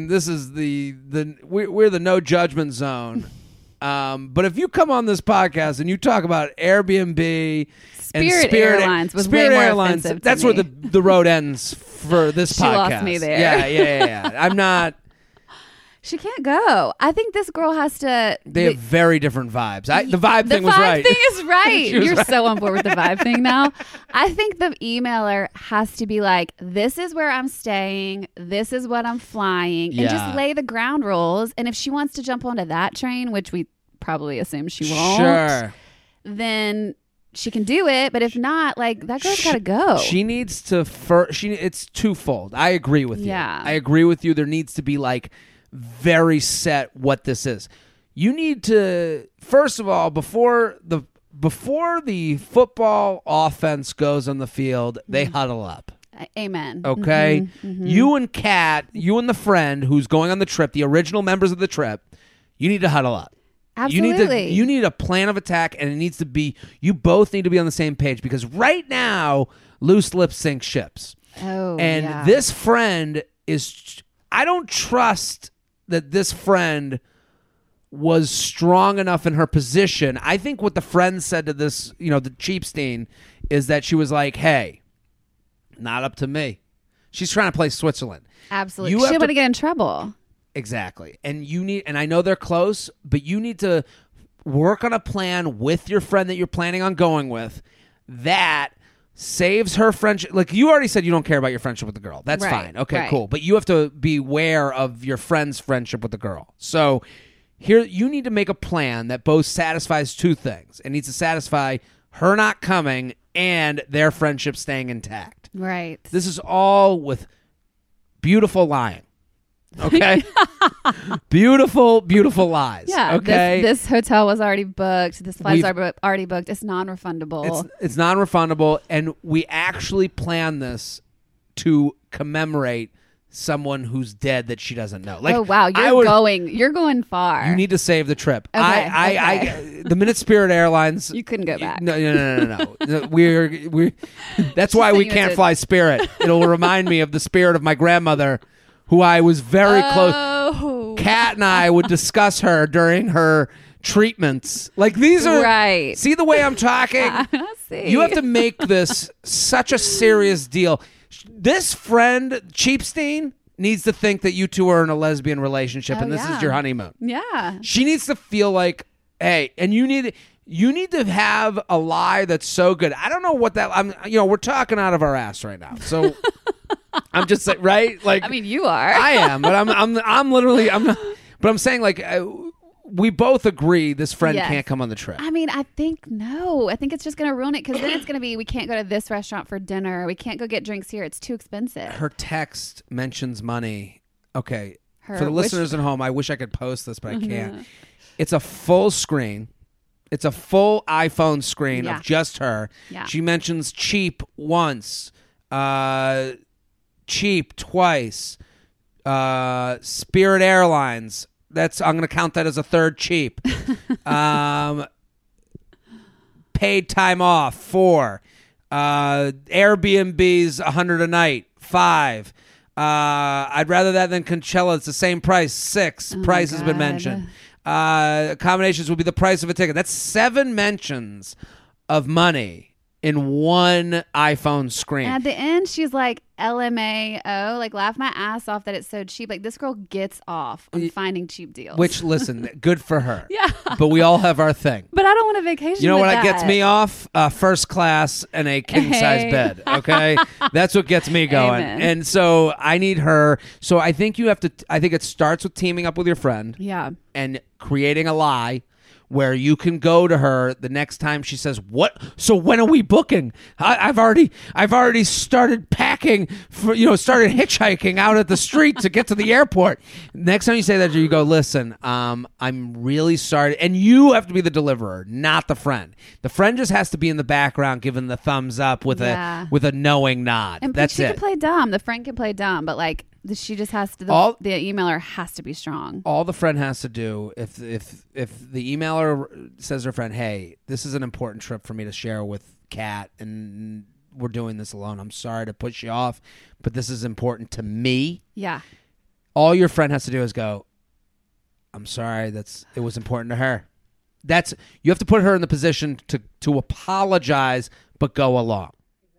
we're the no judgment zone. But if you come on this podcast and you talk about Airbnb and Spirit Airlines was Spirit way more Airlines, offensive to that's me. where the road ends for this She podcast. lost me there. Yeah. I'm not. She can't go. I think this girl has to. They have very different vibes. The vibe thing was right. The vibe thing is right. She was You're right. so on board with the vibe thing now. I think the emailer has to be like, this is where I'm staying. This is what I'm flying. And Yeah. just lay the ground rules. And if she wants to jump onto that train, which we probably assume she won't, Sure. then she can do it. But if not, like, that girl's got to go. She needs to it's twofold. I agree with you. Yeah. I agree with you. There needs to be like very set what this is. You need to, first of all, before the football offense goes on the field, they huddle up. Amen. Okay? Mm-hmm. You and Kat, you and the friend who's going on the trip, the original members of the trip, you need to huddle up. Absolutely. You need a plan of attack, and it needs to be, you both need to be on the same page, because right now, loose lips sink ships. Oh, and yeah. this friend is, I don't trust that this friend was strong enough in her position. I think what the friend said to this, the Cheapstein, is that she was like, hey, not up to me. She's trying to play Switzerland. Absolutely. She don't want to get in trouble. Exactly. And I know they're close, but you need to work on a plan with your friend that you're planning on going with that saves her friendship. Like, you already said you don't care about your friendship with the girl. That's fine. Okay, cool. But you have to be aware of your friend's friendship with the girl. So here, you need to make a plan that both satisfies two things. It needs to satisfy her not coming and their friendship staying intact. Right. This is all with beautiful lying. Okay? Beautiful, beautiful lies. Yeah. Okay? This hotel was already booked. This flight is already booked. It's non-refundable. It's non-refundable, and we actually plan this to commemorate someone who's dead that she doesn't know. Like, oh wow, you're going far. You need to save the trip. Okay, The minute Spirit Airlines, you couldn't go back. No. we're that's why we can't fly Spirit. It'll remind me of the spirit of my grandmother, who I was very close. Kat and I would discuss her during her treatments. Like, these are right. See the way I'm talking? I see. You have to make this such a serious deal. This friend, Cheapstein, needs to think that you two are in a lesbian relationship and this is your honeymoon. Yeah. She needs to feel like, hey, and you need to have a lie that's so good. I don't know what that we're talking out of our ass right now. So I'm just saying, right? Like, I mean, you are. I am, but I'm literally not, but I'm saying, like, we both agree this friend can't come on the trip. I mean, I think it's just going to ruin it, because then it's going to be, we can't go to this restaurant for dinner. We can't go get drinks here. It's too expensive. Her text mentions money. Okay. For the listeners at home, I wish I could post this, but I can't. It's a full screen. It's a full iPhone screen of just her. Yeah. She mentions cheap once, cheap twice, Spirit Airlines. I'm going to count that as a third cheap. Paid time off, 4. Airbnb's $100 a night, 5. I'd rather that than Coachella. It's the same price, 6. Price has been mentioned. Accommodations will be the price of a ticket. That's 7 mentions of money in one iPhone screen. And at the end, she's like, LMAO, like, laugh my ass off that it's so cheap. Like, this girl gets off on finding cheap deals. Which, listen, good for her. Yeah. But we all have our thing. But I don't want a vacation. You know with what that gets me off? First class and a king-size bed, okay? That's what gets me going. Amen. And so I need her. So I think it starts with teaming up with your friend. Yeah. And creating a lie where you can go to her the next time she says, "What? So when are we booking? I've already started packing started hitchhiking out at the street to get to the airport." Next time you say that, you go, "Listen, I'm really sorry," and you have to be the deliverer, not the friend. The friend just has to be in the background, giving the thumbs up with a knowing nod. And that's she it. can play dumb. The friend can play dumb, but like, she just has to. The emailer has to be strong. All the friend has to do, if the emailer says to her friend, "Hey, this is an important trip for me to share with Kat, and we're doing this alone. I'm sorry to push you off, but this is important to me." Yeah. All your friend has to do is go, "I'm sorry. It was important to her." You have to put her in the position to apologize, but go along.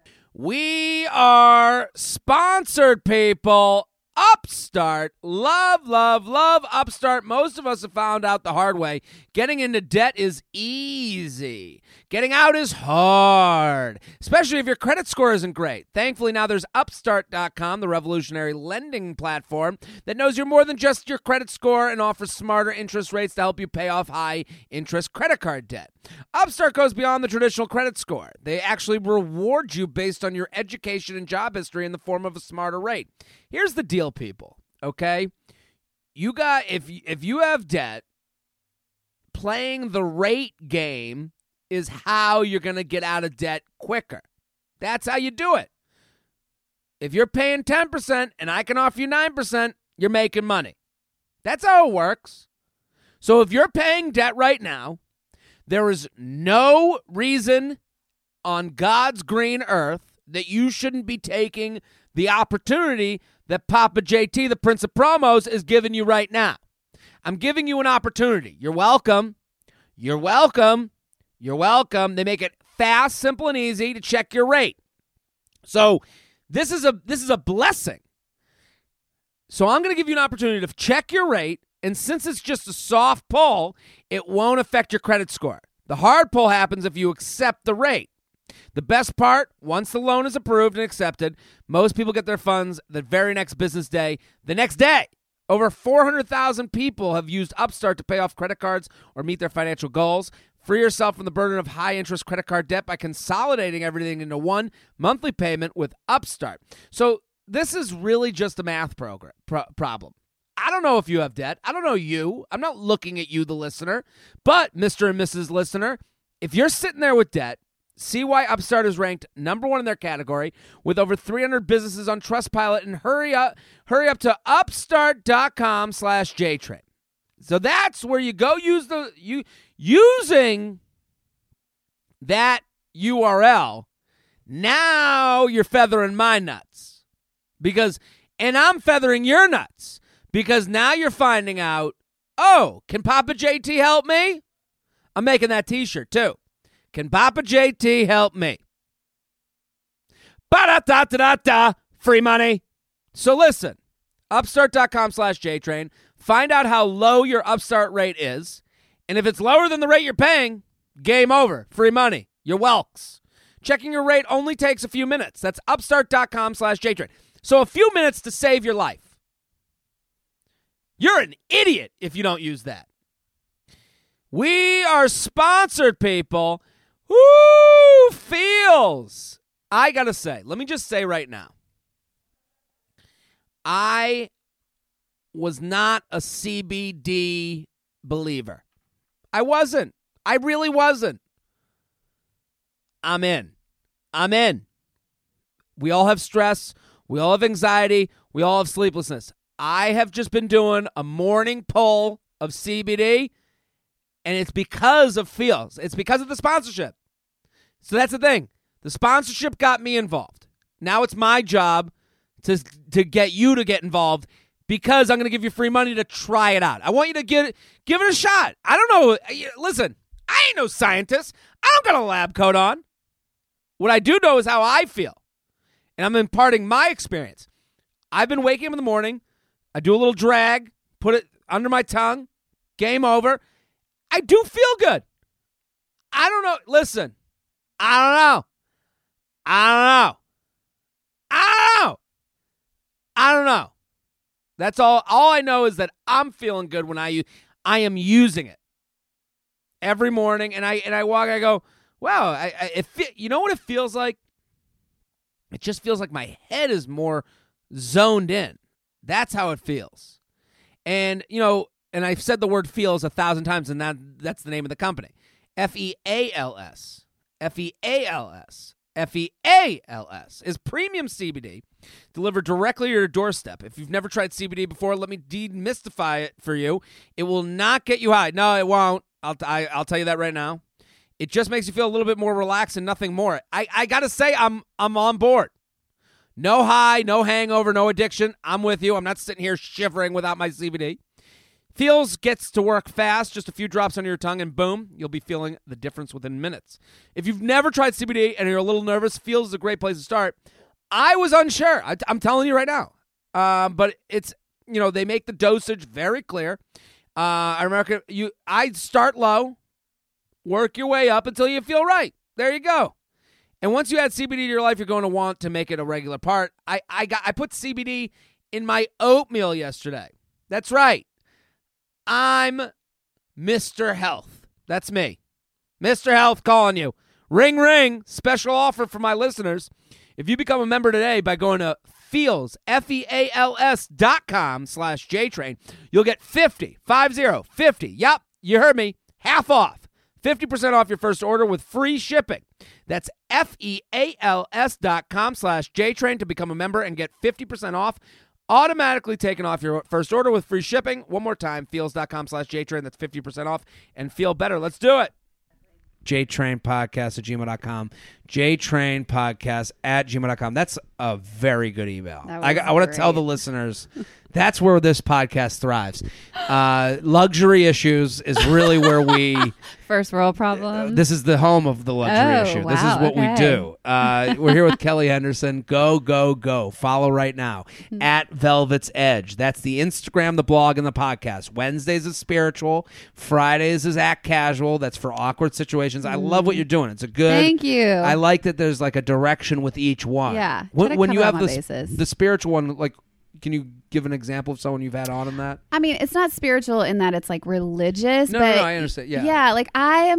We are sponsored, people. Upstart. Love Upstart. Most of us have found out the hard way. Getting into debt is easy. Getting out is hard, especially if your credit score isn't great. Thankfully, now there's Upstart.com, the revolutionary lending platform that knows you're more than just your credit score and offers smarter interest rates to help you pay off high-interest credit card debt. Upstart goes beyond the traditional credit score. They actually reward you based on your education and job history in the form of a smarter rate. Here's the deal, people, okay? If you have debt, playing the rate game is how you're going to get out of debt quicker. That's how you do it. If you're paying 10% and I can offer you 9%, you're making money. That's how it works. So if you're paying debt right now, there is no reason on God's green earth that you shouldn't be taking the opportunity that Papa JT, the Prince of Promos, is giving you right now. I'm giving you an opportunity. You're welcome. You're welcome. You're welcome. They make it fast, simple, and easy to check your rate. So This is a blessing. So I'm going to give you an opportunity to check your rate, and since it's just a soft pull, it won't affect your credit score. The hard pull happens if you accept the rate. The best part, once the loan is approved and accepted, most people get their funds the very next business day, the next day. Over 400,000 people have used Upstart to pay off credit cards or meet their financial goals. Free yourself from the burden of high-interest credit card debt by consolidating everything into one monthly payment with Upstart. So this is really just a math problem. I don't know if you have debt. I don't know you. I'm not looking at you, the listener. But, Mr. and Mrs. Listener, if you're sitting there with debt, see why Upstart is ranked number 1 in their category with over 300 businesses on Trustpilot, and hurry up to upstart.com/JTrain. So that's where you go using that URL. Now you're feathering my nuts and I'm feathering your nuts because now you're finding out, oh, can Papa JT help me? I'm making that t-shirt too. Can Papa JT help me? Ba-da-da-da-da-da. Free money. So listen, upstart.com/JTrain. Find out how low your Upstart rate is. And if it's lower than the rate you're paying, game over. Free money. You're welks. Checking your rate only takes a few minutes. That's upstart.com/JTrain. So a few minutes to save your life. You're an idiot if you don't use that. We are sponsored, people. Woo! Feels. I got to say, let me just say right now, I was not a CBD believer. I wasn't. I really wasn't. I'm in. We all have stress. We all have anxiety. We all have sleeplessness. I have just been doing a morning pull of CBD, and it's because of Feels. It's because of the sponsorship. So that's the thing. The sponsorship got me involved. Now it's my job to get you to get involved because I'm going to give you free money to try it out. I want you to give it a shot. I don't know. Listen, I ain't no scientist. I don't got a lab coat on. What I do know is how I feel, and I'm imparting my experience. I've been waking up in the morning. I do a little drag, put it under my tongue, game over. I do feel good. I don't know. Listen, I don't know. That's all. All I know is that I'm feeling good when I am using it every morning, and I walk. I go, wow. You know what it feels like? It just feels like my head is more zoned in. That's how it feels. And and I've said the word feels 1,000 times, and that's the name of the company. Feals. Feals. Feals is premium CBD delivered directly to your doorstep. If you've never tried CBD before, let me demystify it for you. It will not get you high. No, it won't. I'll tell you that right now. It just makes you feel a little bit more relaxed and nothing more. I got to say, I'm on board. No high, no hangover, no addiction. I'm with you. I'm not sitting here shivering without my CBD. Feels gets to work fast, just a few drops under your tongue, and boom, you'll be feeling the difference within minutes. If you've never tried CBD and you're a little nervous, Feels is a great place to start. I was unsure. I'm telling you right now. But it's, they make the dosage very clear. I'd start low, work your way up until you feel right. There you go. And once you add CBD to your life, you're going to want to make it a regular part. I put CBD in my oatmeal yesterday. That's right. I'm Mr. Health. That's me. Mr. Health calling you. Ring, ring. Special offer for my listeners. If you become a member today by going to Feals, FEALS.com/JTrain, you'll get 50. Yep, you heard me. Half off. 50% off your first order with free shipping. That's FEALS.com/JTrain to become a member and get 50% off. Automatically taken off your first order with free shipping. One more time, feals.com/JTrain. That's 50% off and feel better. Let's do it. JTrainPodcast@gmail.com. JTrainPodcast@gmail.com. That's a very good email. I want to tell the listeners That's where this podcast thrives. Luxury issues is really where we... First world problem. This is the home of the luxury issue. Wow, this is what we do. We're here with Kelly Henderson. Go, go, go. Follow right now. At Velvet's Edge. That's the Instagram, the blog, and the podcast. Wednesdays is spiritual. Fridays is act casual. That's for awkward situations. I love what you're doing. It's a good... Thank you. I like that there's like a direction with each one. Yeah. When you have the the spiritual one, like, can you give an example of someone you've had on that? I mean, it's not spiritual in that it's like religious. No, but I understand. Yeah. Yeah. Like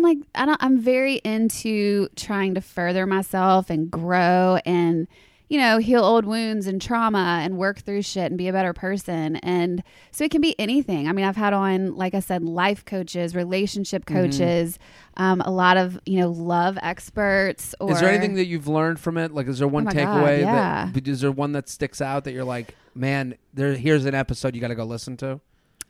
I'm very into trying to further myself and grow and, heal old wounds and trauma and work through shit and be a better person. And so it can be anything. I mean, I've had on, like I said, life coaches, relationship coaches, a lot of, love experts. Or is there anything that you've learned from it? Like, is there one takeaway? Is there one that sticks out that you're like, man, here's an episode you got to go listen to?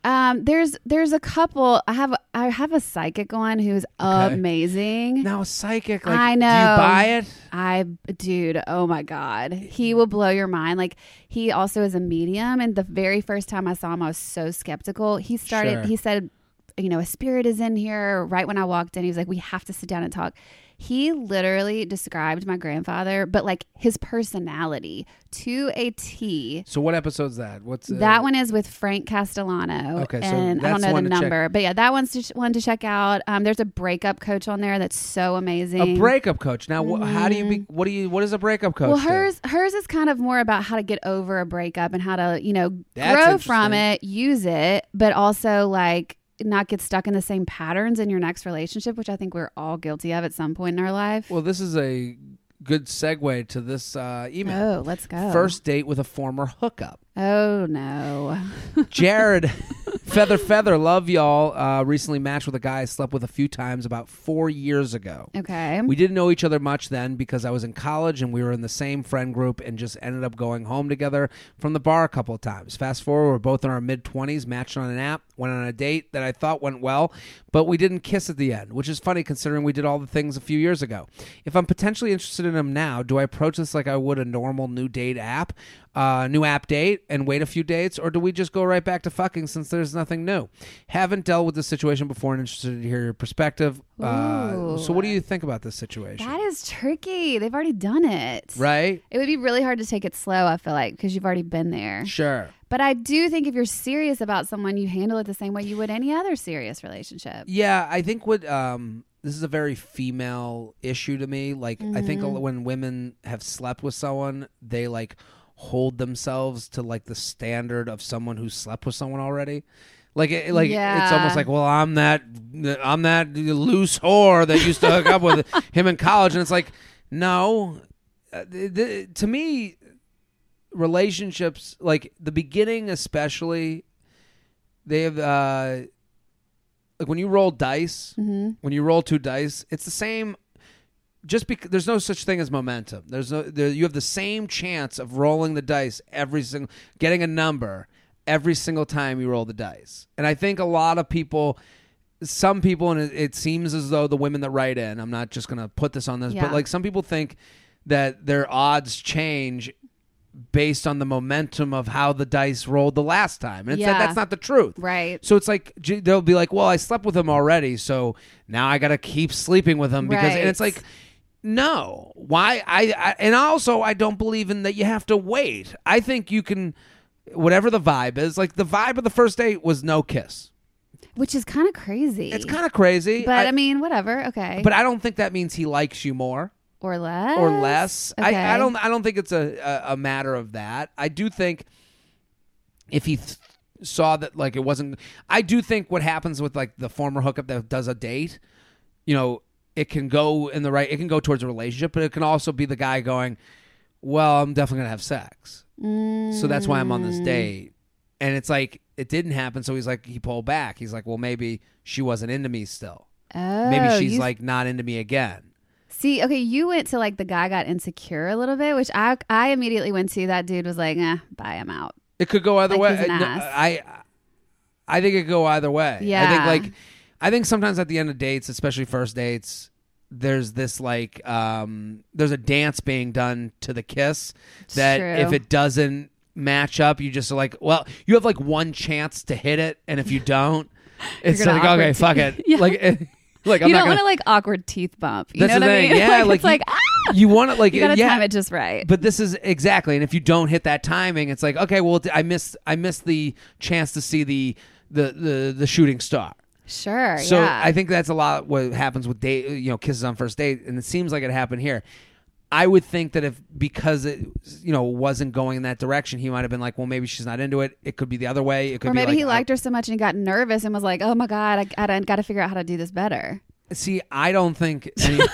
There's a couple. I have a psychic on who's amazing. Now a psychic, like, I know. Do you buy it? Dude, oh my God. He will blow your mind. Like, he also is a medium, and the very first time I saw him, I was so skeptical. He said, a spirit is in here. Right when I walked in, he was like, we have to sit down and talk. He literally described my grandfather, but like his personality to a T. So what episode's that? That one is with Frank Castellano. Okay, and I don't know the number, but yeah, that one's one to check out. There's a breakup coach on there that's so amazing. A breakup coach. Now, how do you? What is a breakup coach? Well, hers is kind of more about how to get over a breakup and how to grow from it, use it, but also like not get stuck in the same patterns in your next relationship, which I think we're all guilty of at some point in our life. Well, this is a good segue to this email. Oh, let's go. First date with a former hookup. Oh, no. Jared, Feather, love y'all. Recently matched with a guy I slept with a few times about 4 years ago. Okay. We didn't know each other much then because I was in college and we were in the same friend group and just ended up going home together from the bar a couple of times. Fast forward, we're both in our mid-20s, matched on an app, went on a date that I thought went well, but we didn't kiss at the end, which is funny considering we did all the things a few years ago. If I'm potentially interested in him now, do I approach this like I would a normal new app date and wait a few dates, or do we just go right back to fucking since there's nothing new? Haven't dealt with this situation before and interested to hear your perspective. So what do you think about this situation? That is tricky. They've already done it. Right? It would be really hard to take it slow, I feel like, because you've already been there. Sure. But I do think if you're serious about someone, you handle it the same way you would any other serious relationship. Yeah, I think this is a very female issue to me. Like, I think when women have slept with someone, they like hold themselves to like the standard of someone who slept with someone already. It's almost like, well, I'm that loose whore that used to hook up with him in college, and it's like, no. To me, relationships, like the beginning especially, they have like when you roll dice, when you roll two dice, it's the same. Just because there's no such thing as momentum. You have the same chance of rolling the dice getting a number every single time you roll the dice. And I think a lot of people, some people, and it seems as though the women that write in, I'm not just going to put this on this, but like some people think that their odds change based on the momentum of how the dice rolled the last time. And that's not the truth. Right. So it's like, they'll be like, well, I slept with him already, so now I got to keep sleeping with him because, and it's like, no. Why? I don't believe in that you have to wait. I think you can, whatever the vibe is, like the vibe of the first date was no kiss. Which is kind of crazy. It's kind of crazy. But I mean, whatever. Okay. But I don't think that means he likes you more. Or less. Okay. I don't think it's a matter of that. I do think if he saw that like it wasn't, I do think what happens with like the former hookup that does a date, it can go it can go towards a relationship, but it can also be the guy going, well, I'm definitely gonna have sex. So that's why I'm on this date. And it's like, it didn't happen. So he's like, he pulled back. He's like, well, maybe she wasn't into me still. Oh, maybe she's like not into me again. See, okay, you went to like the guy got insecure a little bit, which I immediately went to. That dude was like, bye, I'm out. It could go either like way. He's an ass. I think it could go either way. Yeah. I think sometimes at the end of dates, especially first dates, there's this like there's a dance being done to the kiss that True. if it doesn't match up. You just are like, well, you have like one chance to hit it, and if you don't, it's gonna like, okay, awkward fuck it. Yeah. Like You I'm not don't gonna, want to like awkward teeth bump. You That's know the what I thing. mean? Yeah, It's like, you want to like, you gotta yeah. time it just right. But this is exactly, and if you don't hit that timing, it's like, okay, well, I missed the chance to see the shooting star. Sure. So yeah. I think that's a lot what happens with kisses on first date, and it seems like it happened here. I would think that because it wasn't going in that direction, he might have been like, well, maybe she's not into it. It could be the other way. It could or be maybe like, he liked her so much and he got nervous and was like, oh my God, I got to figure out how to do this better. See, I don't think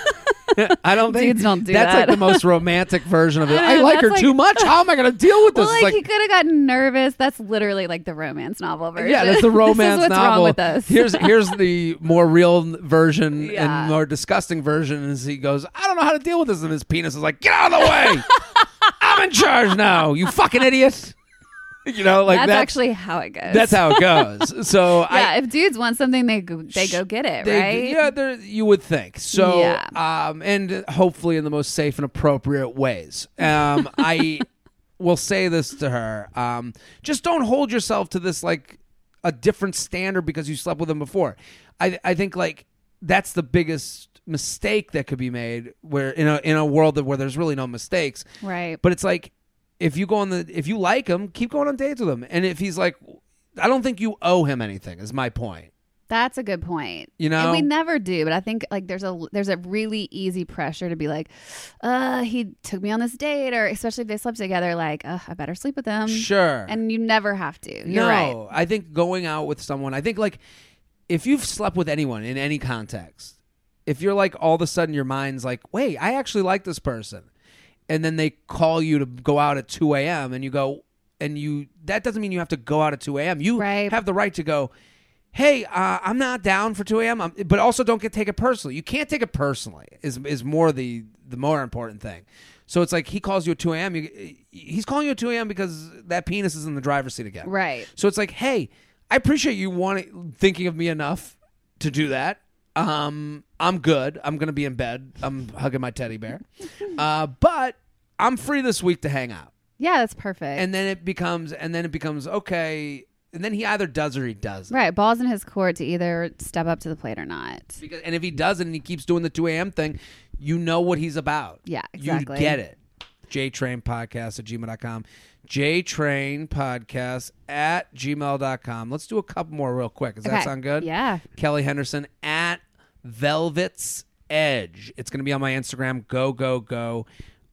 I don't think Dudes don't do that's that. like the most romantic version of it. I know, like her that's too much. How am I going to deal with this? Well, It's like he could have gotten nervous. That's literally like the romance novel version. yeah, that's the romance this is what's novel. wrong with us. Here's the more real version Yeah. and more disgusting version. Is he goes, I don't know how to deal with this, and his penis is like, get out of the way. I'm in charge now. You fucking idiot. That's actually how it goes. That's how it goes. So yeah, if dudes want something, they go get it, right? Yeah, you would think so. Yeah. And hopefully in the most safe and appropriate ways. I will say this to her: just don't hold yourself to this like a different standard because you slept with him before. I think like that's the biggest mistake that could be made. Where in a world where there's really no mistakes, right? But it's like, if you like him, keep going on dates with him. And if he's like, I don't think you owe him anything, is my point. That's a good point. And we never do, but I think like there's a really easy pressure to be like, he took me on this date, or especially if they slept together, like, I better sleep with him. Sure. And you never have to. You're right. I think going out with someone, I think like if you've slept with anyone in any context, if you're like all of a sudden your mind's like, wait, I actually like this person. And then they call you to go out at 2 a.m. and you go, that doesn't mean you have to go out at 2 a.m. You have the right to go, hey, I'm not down for 2 a.m. But also don't take it personally. You can't take it personally is more the more important thing. So it's like he calls you at 2 a.m. He's calling you at 2 a.m. because that penis is in the driver's seat again. Right. So it's like, hey, I appreciate you thinking of me enough to do that. I'm good. I'm going to be in bed. I'm hugging my teddy bear. But I'm free this week to hang out. Yeah, that's perfect. And then it becomes okay. And then he either does or he doesn't. Right. Ball's in his court to either step up to the plate or not. And if he doesn't and he keeps doing the 2 a.m. thing, you know what he's about. Yeah, exactly. You get it. JTrainPodcast@gmail.com. JTrainPodcast@gmail.com. Let's do a couple more real quick. Does that sound good? Yeah. Kelly Henderson at Velvet's Edge. It's going to be on my Instagram. Go.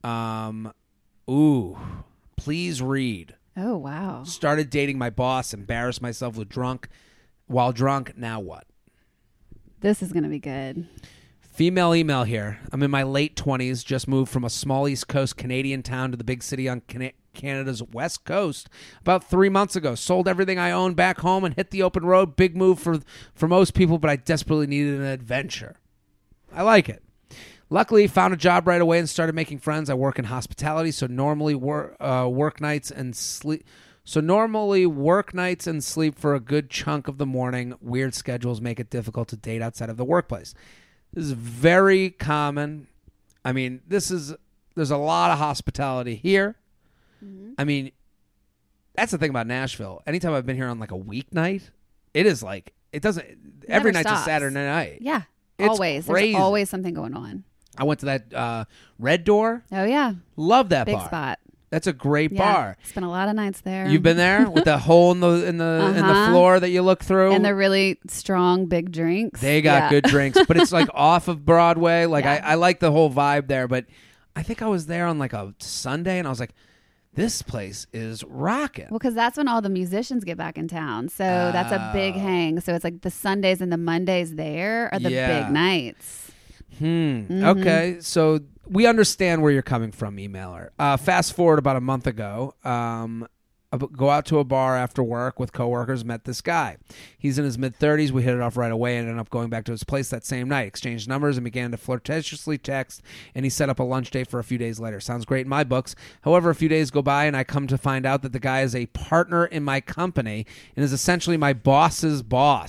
Please read. Oh, wow. Started dating my boss. Embarrassed myself while drunk. Now what? This is going to be good. Female email here. I'm in my late 20s. Just moved from a small East Coast Canadian town to the big city on Canada's West Coast about 3 months ago. Sold everything I owned back home and hit the open road. Big move for most people, but I desperately needed an adventure. I like it. Luckily, found a job right away and started making friends. I work in hospitality, so normally work nights and sleep. So normally work nights and sleep for a good chunk of the morning. Weird schedules make it difficult to date outside of the workplace. This is very common. I mean, there's a lot of hospitality here. Mm-hmm. I mean, that's the thing about Nashville. Anytime I've been here on like a weeknight, it is like, it doesn't, every night's a Saturday night. Yeah. It's always. crazy. There's always something going on. I went to that Red Door. Oh, yeah. Love that Big bar. spot. That's a great bar. Spent a lot of nights there. You've been there with the hole in the floor that you look through, and the really strong big drinks. They got good drinks, but it's like off of Broadway. Like I like the whole vibe there. But I think I was there on like a Sunday, and I was like, this place is rocking. Well, because that's when all the musicians get back in town, so that's a big hang. So it's like the Sundays and the Mondays there are the big nights. Mm-hmm. Okay, so we understand where you're coming from, emailer. Fast forward about a month ago. Go out to a bar after work with coworkers, met this guy. He's in his mid-30s. We hit it off right away and ended up going back to his place that same night, exchanged numbers, and began to flirtatiously text, and he set up a lunch date for a few days later. Sounds great in my books. However, a few days go by, and I come to find out that the guy is a partner in my company and is essentially my boss's boss.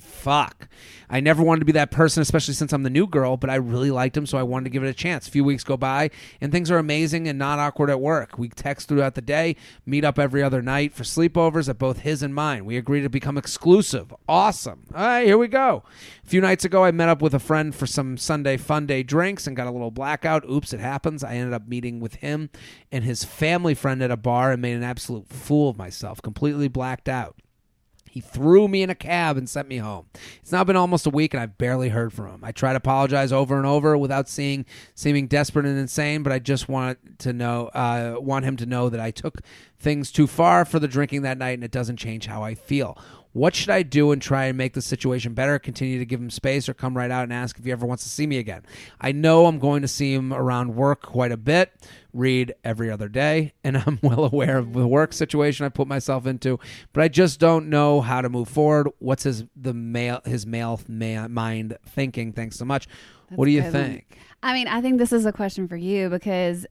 fuck. I never wanted to be that person, especially since I'm the new girl, but I really liked him, so I wanted to give it a chance. A few weeks go by, and things are amazing and not awkward at work. We text throughout the day, meet up every other night for sleepovers at both his and mine. We agree to become exclusive. Awesome. All right, here we go. A few nights ago, I met up with a friend for some Sunday fun day drinks and got a little blackout. Oops, it happens. I ended up meeting with him and his family friend at a bar and made an absolute fool of myself, completely blacked out. He threw me in a cab and sent me home. It's now been almost a week, and I've barely heard from him. I try to apologize over and over without seeming desperate and insane, but I just want him to know that I took things too far for the drinking that night, and it doesn't change how I feel. What should I do and try and make the situation better? Continue to give him space or come right out and ask if he ever wants to see me again? I know I'm going to see him around work quite a bit, read every other day, and I'm well aware of the work situation I put myself into, but I just don't know how to move forward. What's his male mind thinking? Thanks so much. What do you think? I mean, I think this is a question for you because,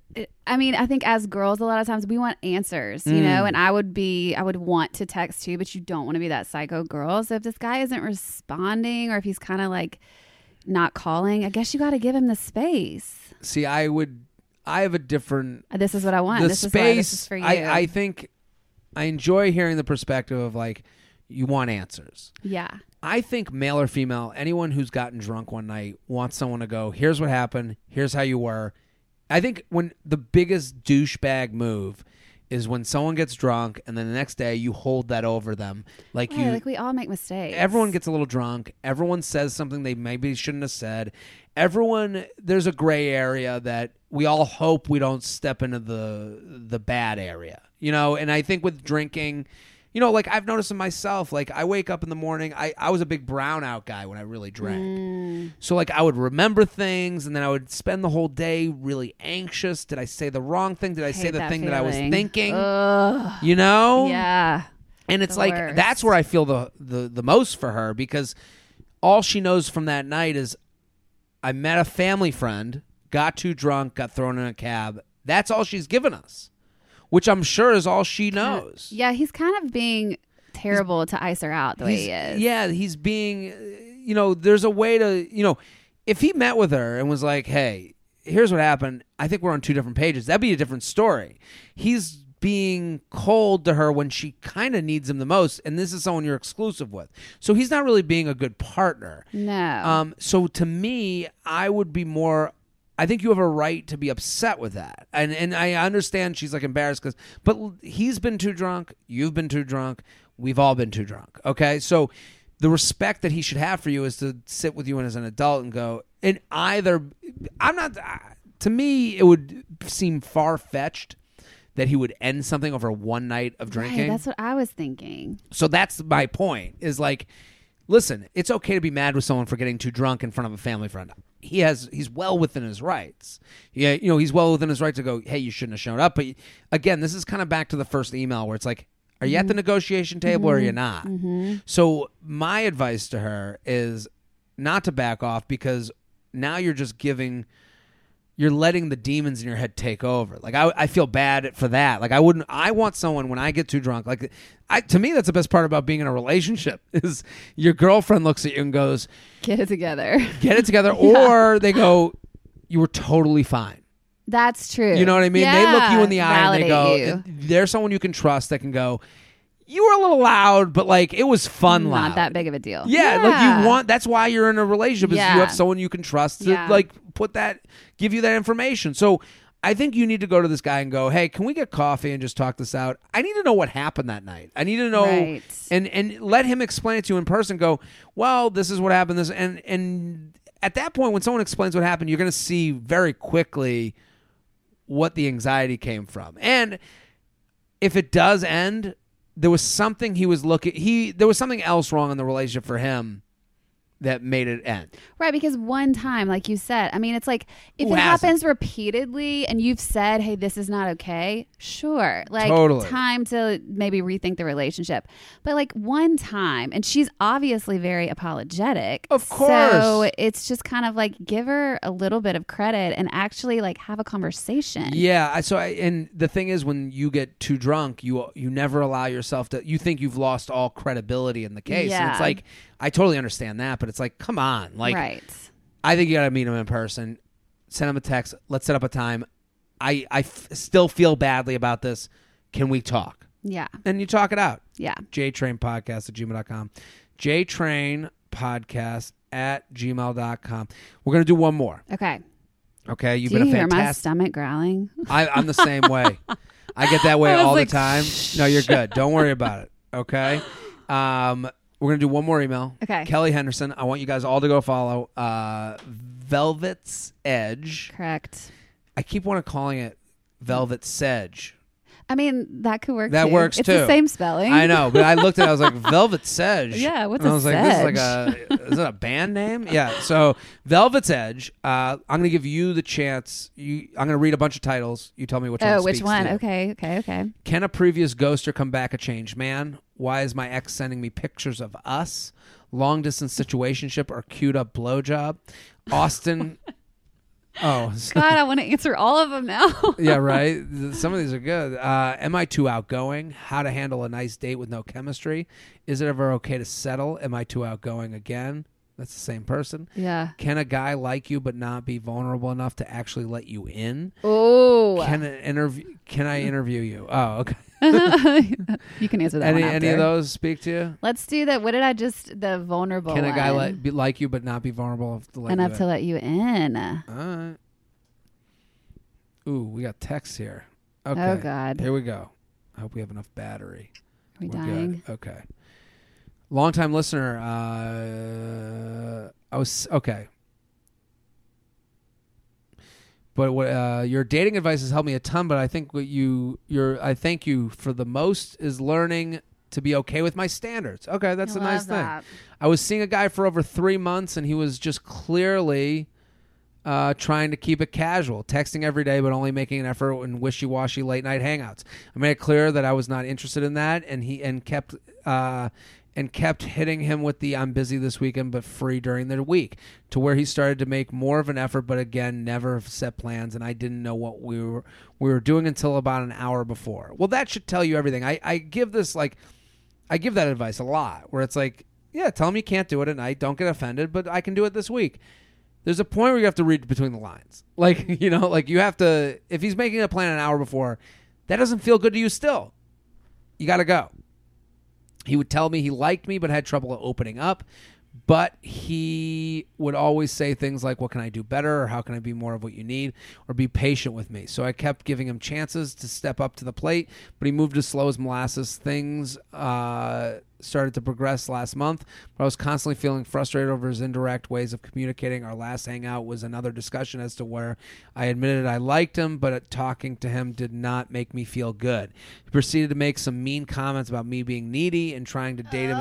I think as girls, a lot of times we want answers, you know, and I would want to text you, but you don't want to be that psycho girl. So if this guy isn't responding or if he's kind of like not calling, I guess you got to give him the space. See, I have a different... This is what I want. This is for you. I think I enjoy hearing the perspective of like, you want answers. Yeah. I think male or female, anyone who's gotten drunk one night wants someone to go, here's what happened, here's how you were. I think when the biggest douchebag move is when someone gets drunk and then the next day you hold that over them. Like we all make mistakes. Everyone gets a little drunk. Everyone says something they maybe shouldn't have said. There's a gray area that we all hope we don't step into the bad area. You know, and I think with drinking... You know, like I've noticed in myself, like I wake up in the morning, I was a big brownout guy when I really drank. So like I would remember things and then I would spend the whole day really anxious. Did I say the wrong thing? Did I say the thing that I was thinking? Ugh. You know? Yeah. And it's like, worst. That's where I feel the most for her because all she knows from that night is I met a family friend, got too drunk, got thrown in a cab. That's all she's given us. Which I'm sure is all she knows. Yeah, he's kind of being terrible to ice her out the way he is. Yeah, he's being, there's a way to, if he met with her and was like, hey, here's what happened. I think we're on two different pages. That'd be a different story. He's being cold to her when she kind of needs him the most. And this is someone you're exclusive with. So he's not really being a good partner. No. So to me, I think you have a right to be upset with that. And I understand she's like embarrassed but he's been too drunk. You've been too drunk. We've all been too drunk. Okay. So the respect that he should have for you is to sit with you as an adult and go, to me, it would seem far-fetched that he would end something over one night of drinking. Right, that's what I was thinking. So that's my point is like, listen, it's okay to be mad with someone for getting too drunk in front of a family friend. He's well within his rights. Yeah, he's well within his right to go, hey, you shouldn't have shown up. But again, this is kind of back to the first email where it's like, are you at the negotiation table or are you not? Mm-hmm. So my advice to her is not to back off because now you're letting the demons in your head take over. Like I feel bad for that. Like I want someone when I get too drunk, like to me, that's the best part about being in a relationship is your girlfriend looks at you and goes, get it together. Yeah. Or they go, you were totally fine. That's true. You know what I mean? Yeah. They look you in the eye and they go, you. There's someone you can trust that can go, you were a little loud, but like it was fun loud. Not that big of a deal. Yeah. Like that's why you're in a relationship is you have someone you can trust to like give you that information. So I think you need to go to this guy and go, hey, can we get coffee and just talk this out? I need to know what happened that night. I need to know and let him explain it to you in person. Go, well, this is what happened. And at that point, when someone explains what happened, you're going to see very quickly what the anxiety came from. And if it does end, there was something there was something else wrong in the relationship for him that made it end. Right, because one time, like you said, I mean, it's like if Who it hasn't? happens repeatedly and you've said, hey, this is not okay, sure. Like, Totally. time to maybe rethink the relationship. But like one time, and she's obviously very apologetic. Of course. So it's just kind of like give her a little bit of credit and actually like have a conversation. Yeah. And the thing is, when you get too drunk, you never allow yourself to. You think you've lost all credibility in the case. And it's Yeah. like, I totally understand that, but it's like, come on, like, Right. I think you got to meet him in person. Send him a text. Let's set up a time. I still feel badly about this. Can we talk? Yeah. And you talk it out. Yeah. jtrainpodcast@gmail.com. jtrainpodcast@gmail.com. We're going to do one more. Okay. Okay. You've Do been you a hear my fantastic. stomach growling? I'm the same way. I get that way I was all like, the time. No, you're good. Don't worry about it. Okay. We're going to do one more email. Okay. Kelly Henderson. I want you guys all to go follow Velvet's Edge. Correct. I keep wanting calling it Velvet Sedge. I mean, that could work That too. works it's too. the same spelling. I know, but I looked at it, I was like, Velvet Sedge. Yeah, what's and I a was like, this is like sedge? is it a band name? Yeah. So Velvet's Edge. I'm gonna give you the chance. I'm gonna read a bunch of titles. You tell me which one. Oh, which speaks one? to you. Okay. Can a previous ghoster come back a changed man? Why is my ex sending me pictures of us? Long distance situationship or queued up blowjob? Austin. Oh, God, I want to answer all of them now. yeah, right. Some of these are good. Am I too outgoing? How to handle a nice date with no chemistry? Is it ever okay to settle? Am I too outgoing again? That's the same person. Yeah. Can a guy like you but not be vulnerable enough to actually let you in? Oh. Can I interview you? Oh, okay. You can answer that one after. Any of those speak to you? Let's do that. What did I just, the vulnerable Can a guy one. be like you but not be vulnerable enough to let Enough you to let you in. in? All right. Ooh, we got text here. Okay. Oh, God. Here we go. I hope we have enough battery. Are we We're dying? good. Okay. Long-time listener. I was okay. But what your dating advice has helped me a ton. But I think I thank you for the most is learning to be okay with my standards. Okay, that's a nice thing. I was seeing a guy for over 3 months, and he was just clearly trying to keep it casual, texting every day, but only making an effort in wishy-washy late-night hangouts. I made it clear that I was not interested in that, and kept hitting him with the "I'm busy this weekend but free during the week," to where he started to make more of an effort, but again, never set plans, and I didn't know what we were doing until about an hour before. Well, that should tell you everything. I give that advice a lot, where it's like, yeah, tell him you can't do it at night. Don't get offended, but I can do it this week. There's a point where you have to read between the lines. Like, like you have to, if he's making a plan an hour before, that doesn't feel good to you still. You got to go. He would tell me he liked me but had trouble opening up. But he would always say things like, what can I do better? Or how can I be more of what you need? Or be patient with me. So I kept giving him chances to step up to the plate, but he moved as slow as molasses. Things started to progress last month, but I was constantly feeling frustrated over his indirect ways of communicating. Our last hangout was another discussion as to where I admitted I liked him, but talking to him did not make me feel good. He proceeded to make some mean comments about me being needy and trying to date him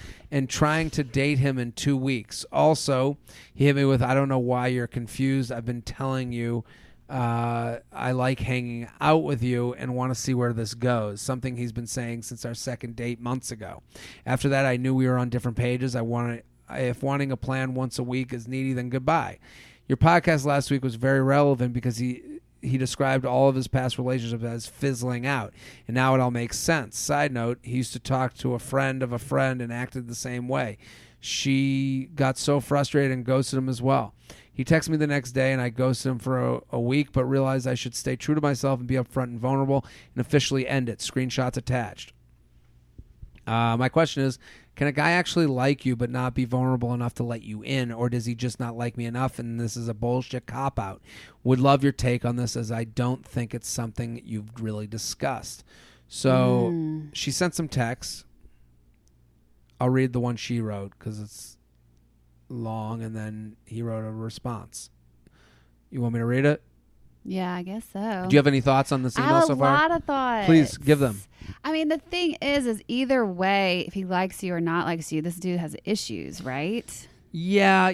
in 2 weeks. Also, he hit me with, I don't know why you're confused. I've been telling you I like hanging out with you and want to see where this goes. Something he's been saying since our second date months ago. After that, I knew we were on different pages. If wanting a plan once a week is needy, then goodbye. Your podcast last week was very relevant because he described all of his past relationships as fizzling out, and now it all makes sense. Side note, he used to talk to a friend of a friend and acted the same way. She got so frustrated and ghosted him as well. He texted me the next day, and I ghosted him for a week, but realized I should stay true to myself and be upfront and vulnerable and officially end it. Screenshots attached. My question is, can a guy actually like you but not be vulnerable enough to let you in, or does he just not like me enough and this is a bullshit cop-out? Would love your take on this, as I don't think it's something you've really discussed. So she sent some texts. I'll read the one she wrote because it's long, and then he wrote a response. You want me to read it? Yeah, I guess so. Do you have any thoughts on this email so far? I have a lot of thoughts. Please give them. I mean, the thing is either way, if he likes you or not likes you, this dude has issues, right? Yeah,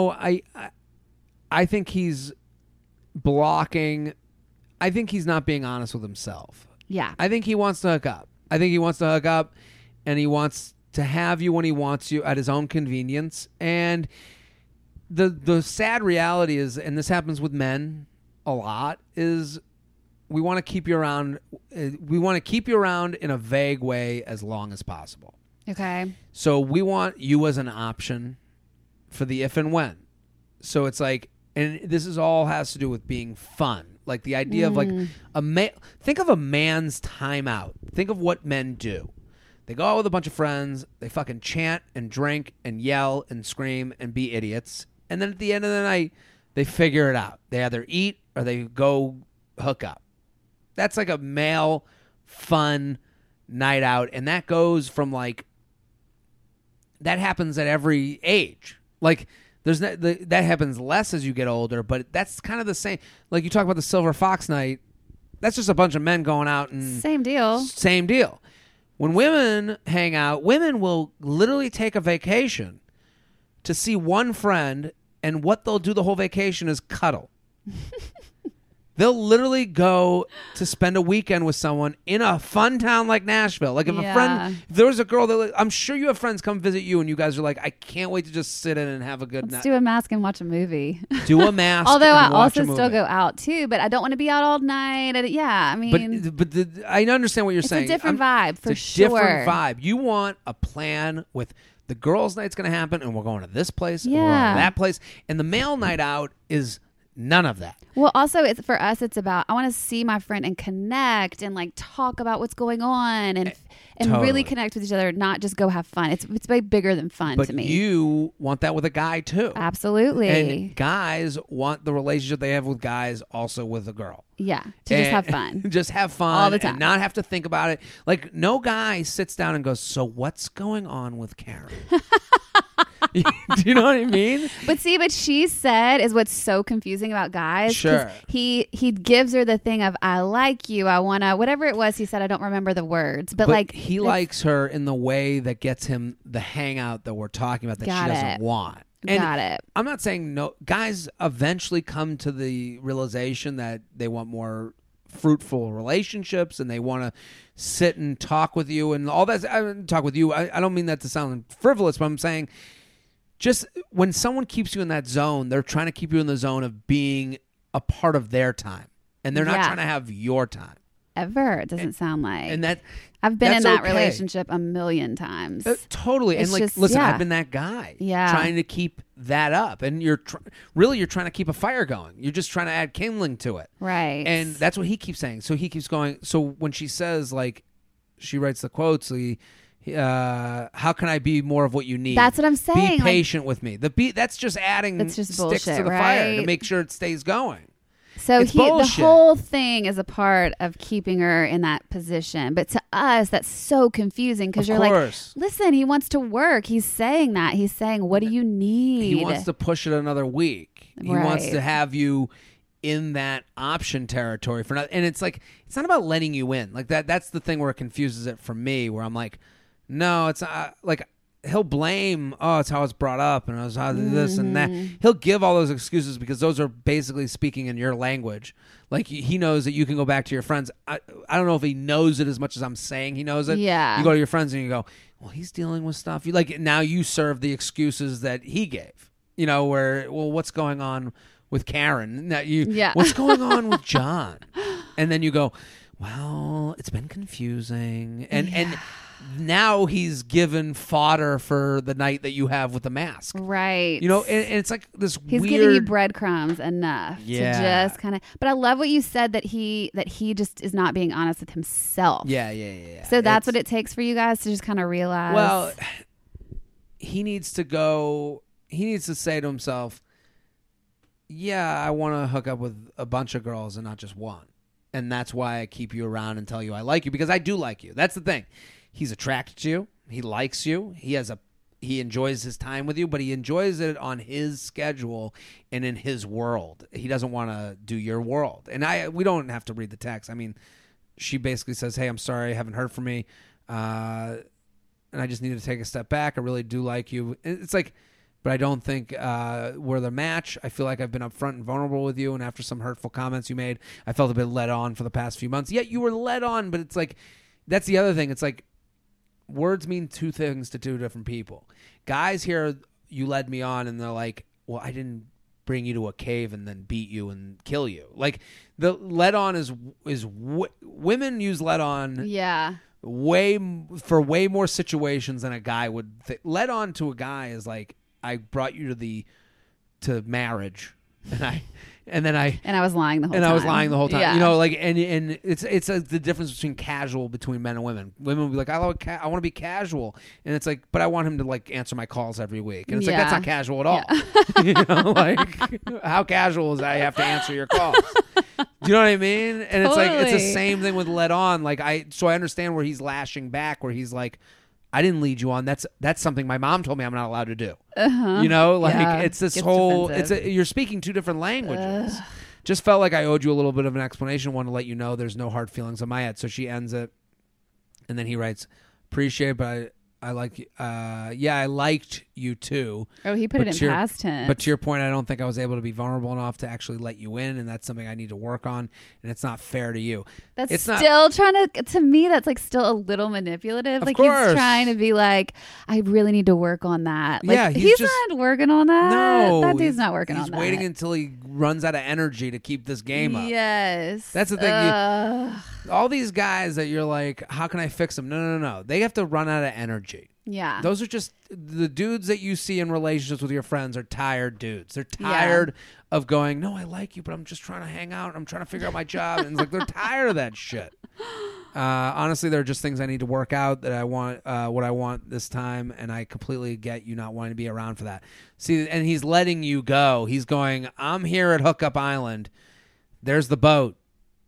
I think he's blocking. I think he's not being honest with himself. Yeah. I think he wants to hook up. And he wants to have you when he wants you at his own convenience. And the sad reality is, and this happens with men a lot, is we want to keep you around. We want to keep you around in a vague way as long as possible. Okay. So we want you as an option for the if and when. So it's like, and this is all has to do with being fun. Like the idea of like think of a man's time out. Think of what men do. They go out with a bunch of friends. They fucking chant and drink and yell and scream and be idiots. And then at the end of the night, they figure it out. They either eat or they go hook up. That's like a male fun night out. And that goes from like, that happens at every age. Like that happens less as you get older, but that's kind of the same. Like you talk about the Silver Fox night. That's just a bunch of men going out and same deal. Same deal. When women hang out, women will literally take a vacation to see one friend, and what they'll do the whole vacation is cuddle. They'll literally go to spend a weekend with someone in a fun town like Nashville. Like if if there was a girl that, I'm sure you have friends come visit you and you guys are like, I can't wait to just sit in and have a good night. Let's do a mask and watch a movie. Do a mask. Although and I watch also a still movie. go out too, but I don't want to be out all night. I mean, but I understand what you're saying. It's a different vibe for sure. Different vibe. You want a plan with the girls' night's going to happen, and we're going to this place, and we're going to that place, and the male night out is none of that. Well, also, for us, it's about, I want to see my friend and connect and like talk about what's going on and Totally. really connect with each other, not just go have fun. It's way bigger than fun to me. But you want that with a guy too. Absolutely. And guys want the relationship they have with guys also with a girl. Yeah, to just have fun. Just have fun all the time. And not have to think about it. Like no guy sits down and goes, so what's going on with Karen? Do you know what I mean? But she said is what's so confusing about guys. Sure. He gives her the thing of, I like you, I want to, whatever it was he said, I don't remember the words. But like he likes her in the way that gets him the hangout that we're talking about that she doesn't want. And got it. I'm not saying no. Guys eventually come to the realization that they want more fruitful relationships and they want to sit and talk with you and all that. I talk with you. I don't mean that to sound frivolous, but I'm saying just when someone keeps you in that zone, they're trying to keep you in the zone of being a part of their time, and they're not trying to have your time. Ever. It doesn't sound like. And that I've been in that relationship a million times. Totally. It's and like, just, listen, I've been that guy. Yeah. Trying to keep that up. And you're trying to keep a fire going. You're just trying to add kindling to it. Right. And that's what he keeps saying. So he keeps going. So when she says, like, she writes the quotes, how can I be more of what you need? That's what I'm saying. Be patient with me. That's just adding sticks bullshit, to the fire to make sure it stays going. So the whole thing is a part of keeping her in that position. But to us, that's so confusing because you're like, listen, he wants to work. He's saying that. He's saying, what do you need? He wants to push it another week. He wants to have you in that option territory for not. And it's like, it's not about letting you in. Like that's the thing where it confuses it for me, where I'm like, no, it's not like. He'll blame, it's how it's brought up and it's how this and that. He'll give all those excuses because those are basically speaking in your language. Like he knows that you can go back to your friends. I don't know if he knows it as much as I'm saying he knows it. Yeah. You go to your friends and you go, well, he's dealing with stuff. You like now you serve the excuses that he gave. You know, where what's going on with Karen? Now what's going on with John? And then you go, well, it's been confusing. And now he's given fodder for the night that you have with the mask. Right. You know, and it's like this He's weird... giving you breadcrumbs enough to just kind of... But I love what you said that he just is not being honest with himself. Yeah. So that's what it takes for you guys to just kind of realize... Well, he needs to say to himself, yeah, I want to hook up with a bunch of girls and not just one. And that's why I keep you around and tell you I like you, because I do like you. That's the thing. He's attracted to you. He likes you. He enjoys his time with you, but he enjoys it on his schedule and in his world. He doesn't want to do your world. And we don't have to read the text. I mean, she basically says, hey, I'm sorry, you haven't heard from me. And I just need to take a step back. I really do like you. It's like but I don't think we're the match. I feel like I've been upfront and vulnerable with you, and after some hurtful comments you made, I felt a bit led on for the past few months. Yet you were led on, but it's like, that's the other thing. It's like, words mean two things to two different people. Guys hear you led me on, and they're like, well, I didn't bring you to a cave and then beat you and kill you. Like, the led on is women use led on for way more situations than a guy would led on to a guy is like, I brought you to marriage, and I was lying the whole time. I was lying the whole time. Yeah. You know, like, and it's the difference between casual between men and women. Women will be like, I want to be casual, and it's like, but I want him to like answer my calls every week, and it's like, that's not casual at all. Yeah. You know, like, how casual is I have to answer your calls? Do you know what I mean? And it's like, it's the same thing with led on. Like, so I understand where he's lashing back, where he's like, I didn't lead you on. That's something my mom told me I'm not allowed to do. You know, like, it's this whole, you're speaking two different languages. Just felt like I owed you a little bit of an explanation. Want to let you know there's no hard feelings on my head. So she ends it, and then he writes, appreciate it, but I like, I liked you too. Oh, he put it in past tense. But to your point, I don't think I was able to be vulnerable enough to actually let you in, and that's something I need to work on, and it's not fair to you. That's still trying to me, that's like still a little manipulative. Like, he's trying to be like, I really need to work on that. Like, yeah, he's not working on that. No. That dude's not working on that. He's waiting until he runs out of energy to keep this game up. Yes. That's the thing. All these guys that you're like, how can I fix them? No. They have to run out of energy. Yeah. Those are just the dudes that you see in relationships with your friends are tired dudes. They're tired of going, no, I like you, but I'm just trying to hang out. I'm trying to figure out my job. And it's like, they're tired of that shit. Honestly, there are just things I need to work out that I want, what I want this time. And I completely get you not wanting to be around for that. See, and he's letting you go. He's going, I'm here at Hookup Island. There's the boat.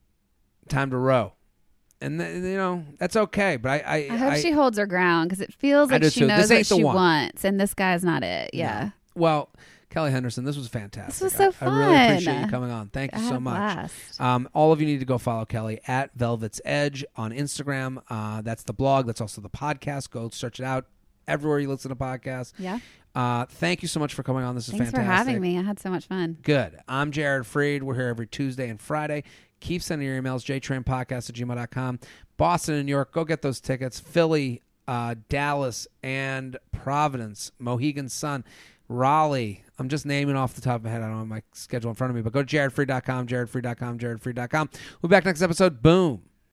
Time to row. And that's okay, but I hope she holds her ground, because it feels like she knows what she wants, and this guy's not it. Yeah. No. Well, Kelly Henderson, this was fantastic. This was so fun. I really appreciate you coming on. Thank you so much. All of you need to go follow Kelly at Velvet's Edge on Instagram. That's the blog. That's also the podcast. Go search it out everywhere you listen to podcasts. Yeah. Thank you so much for coming on. This is fantastic. Thanks for having me. I had so much fun. Good. I'm Jared Freed. We're here every Tuesday and Friday. Keep sending your emails, jtrainpodcast@gmail.com. Boston and New York, go get those tickets. Philly, Dallas, and Providence, Mohegan Sun, Raleigh. I'm just naming off the top of my head. I don't have my schedule in front of me, but go to jaredfreed.com, jaredfreed.com, jaredfreed.com. We'll be back next episode. Boom.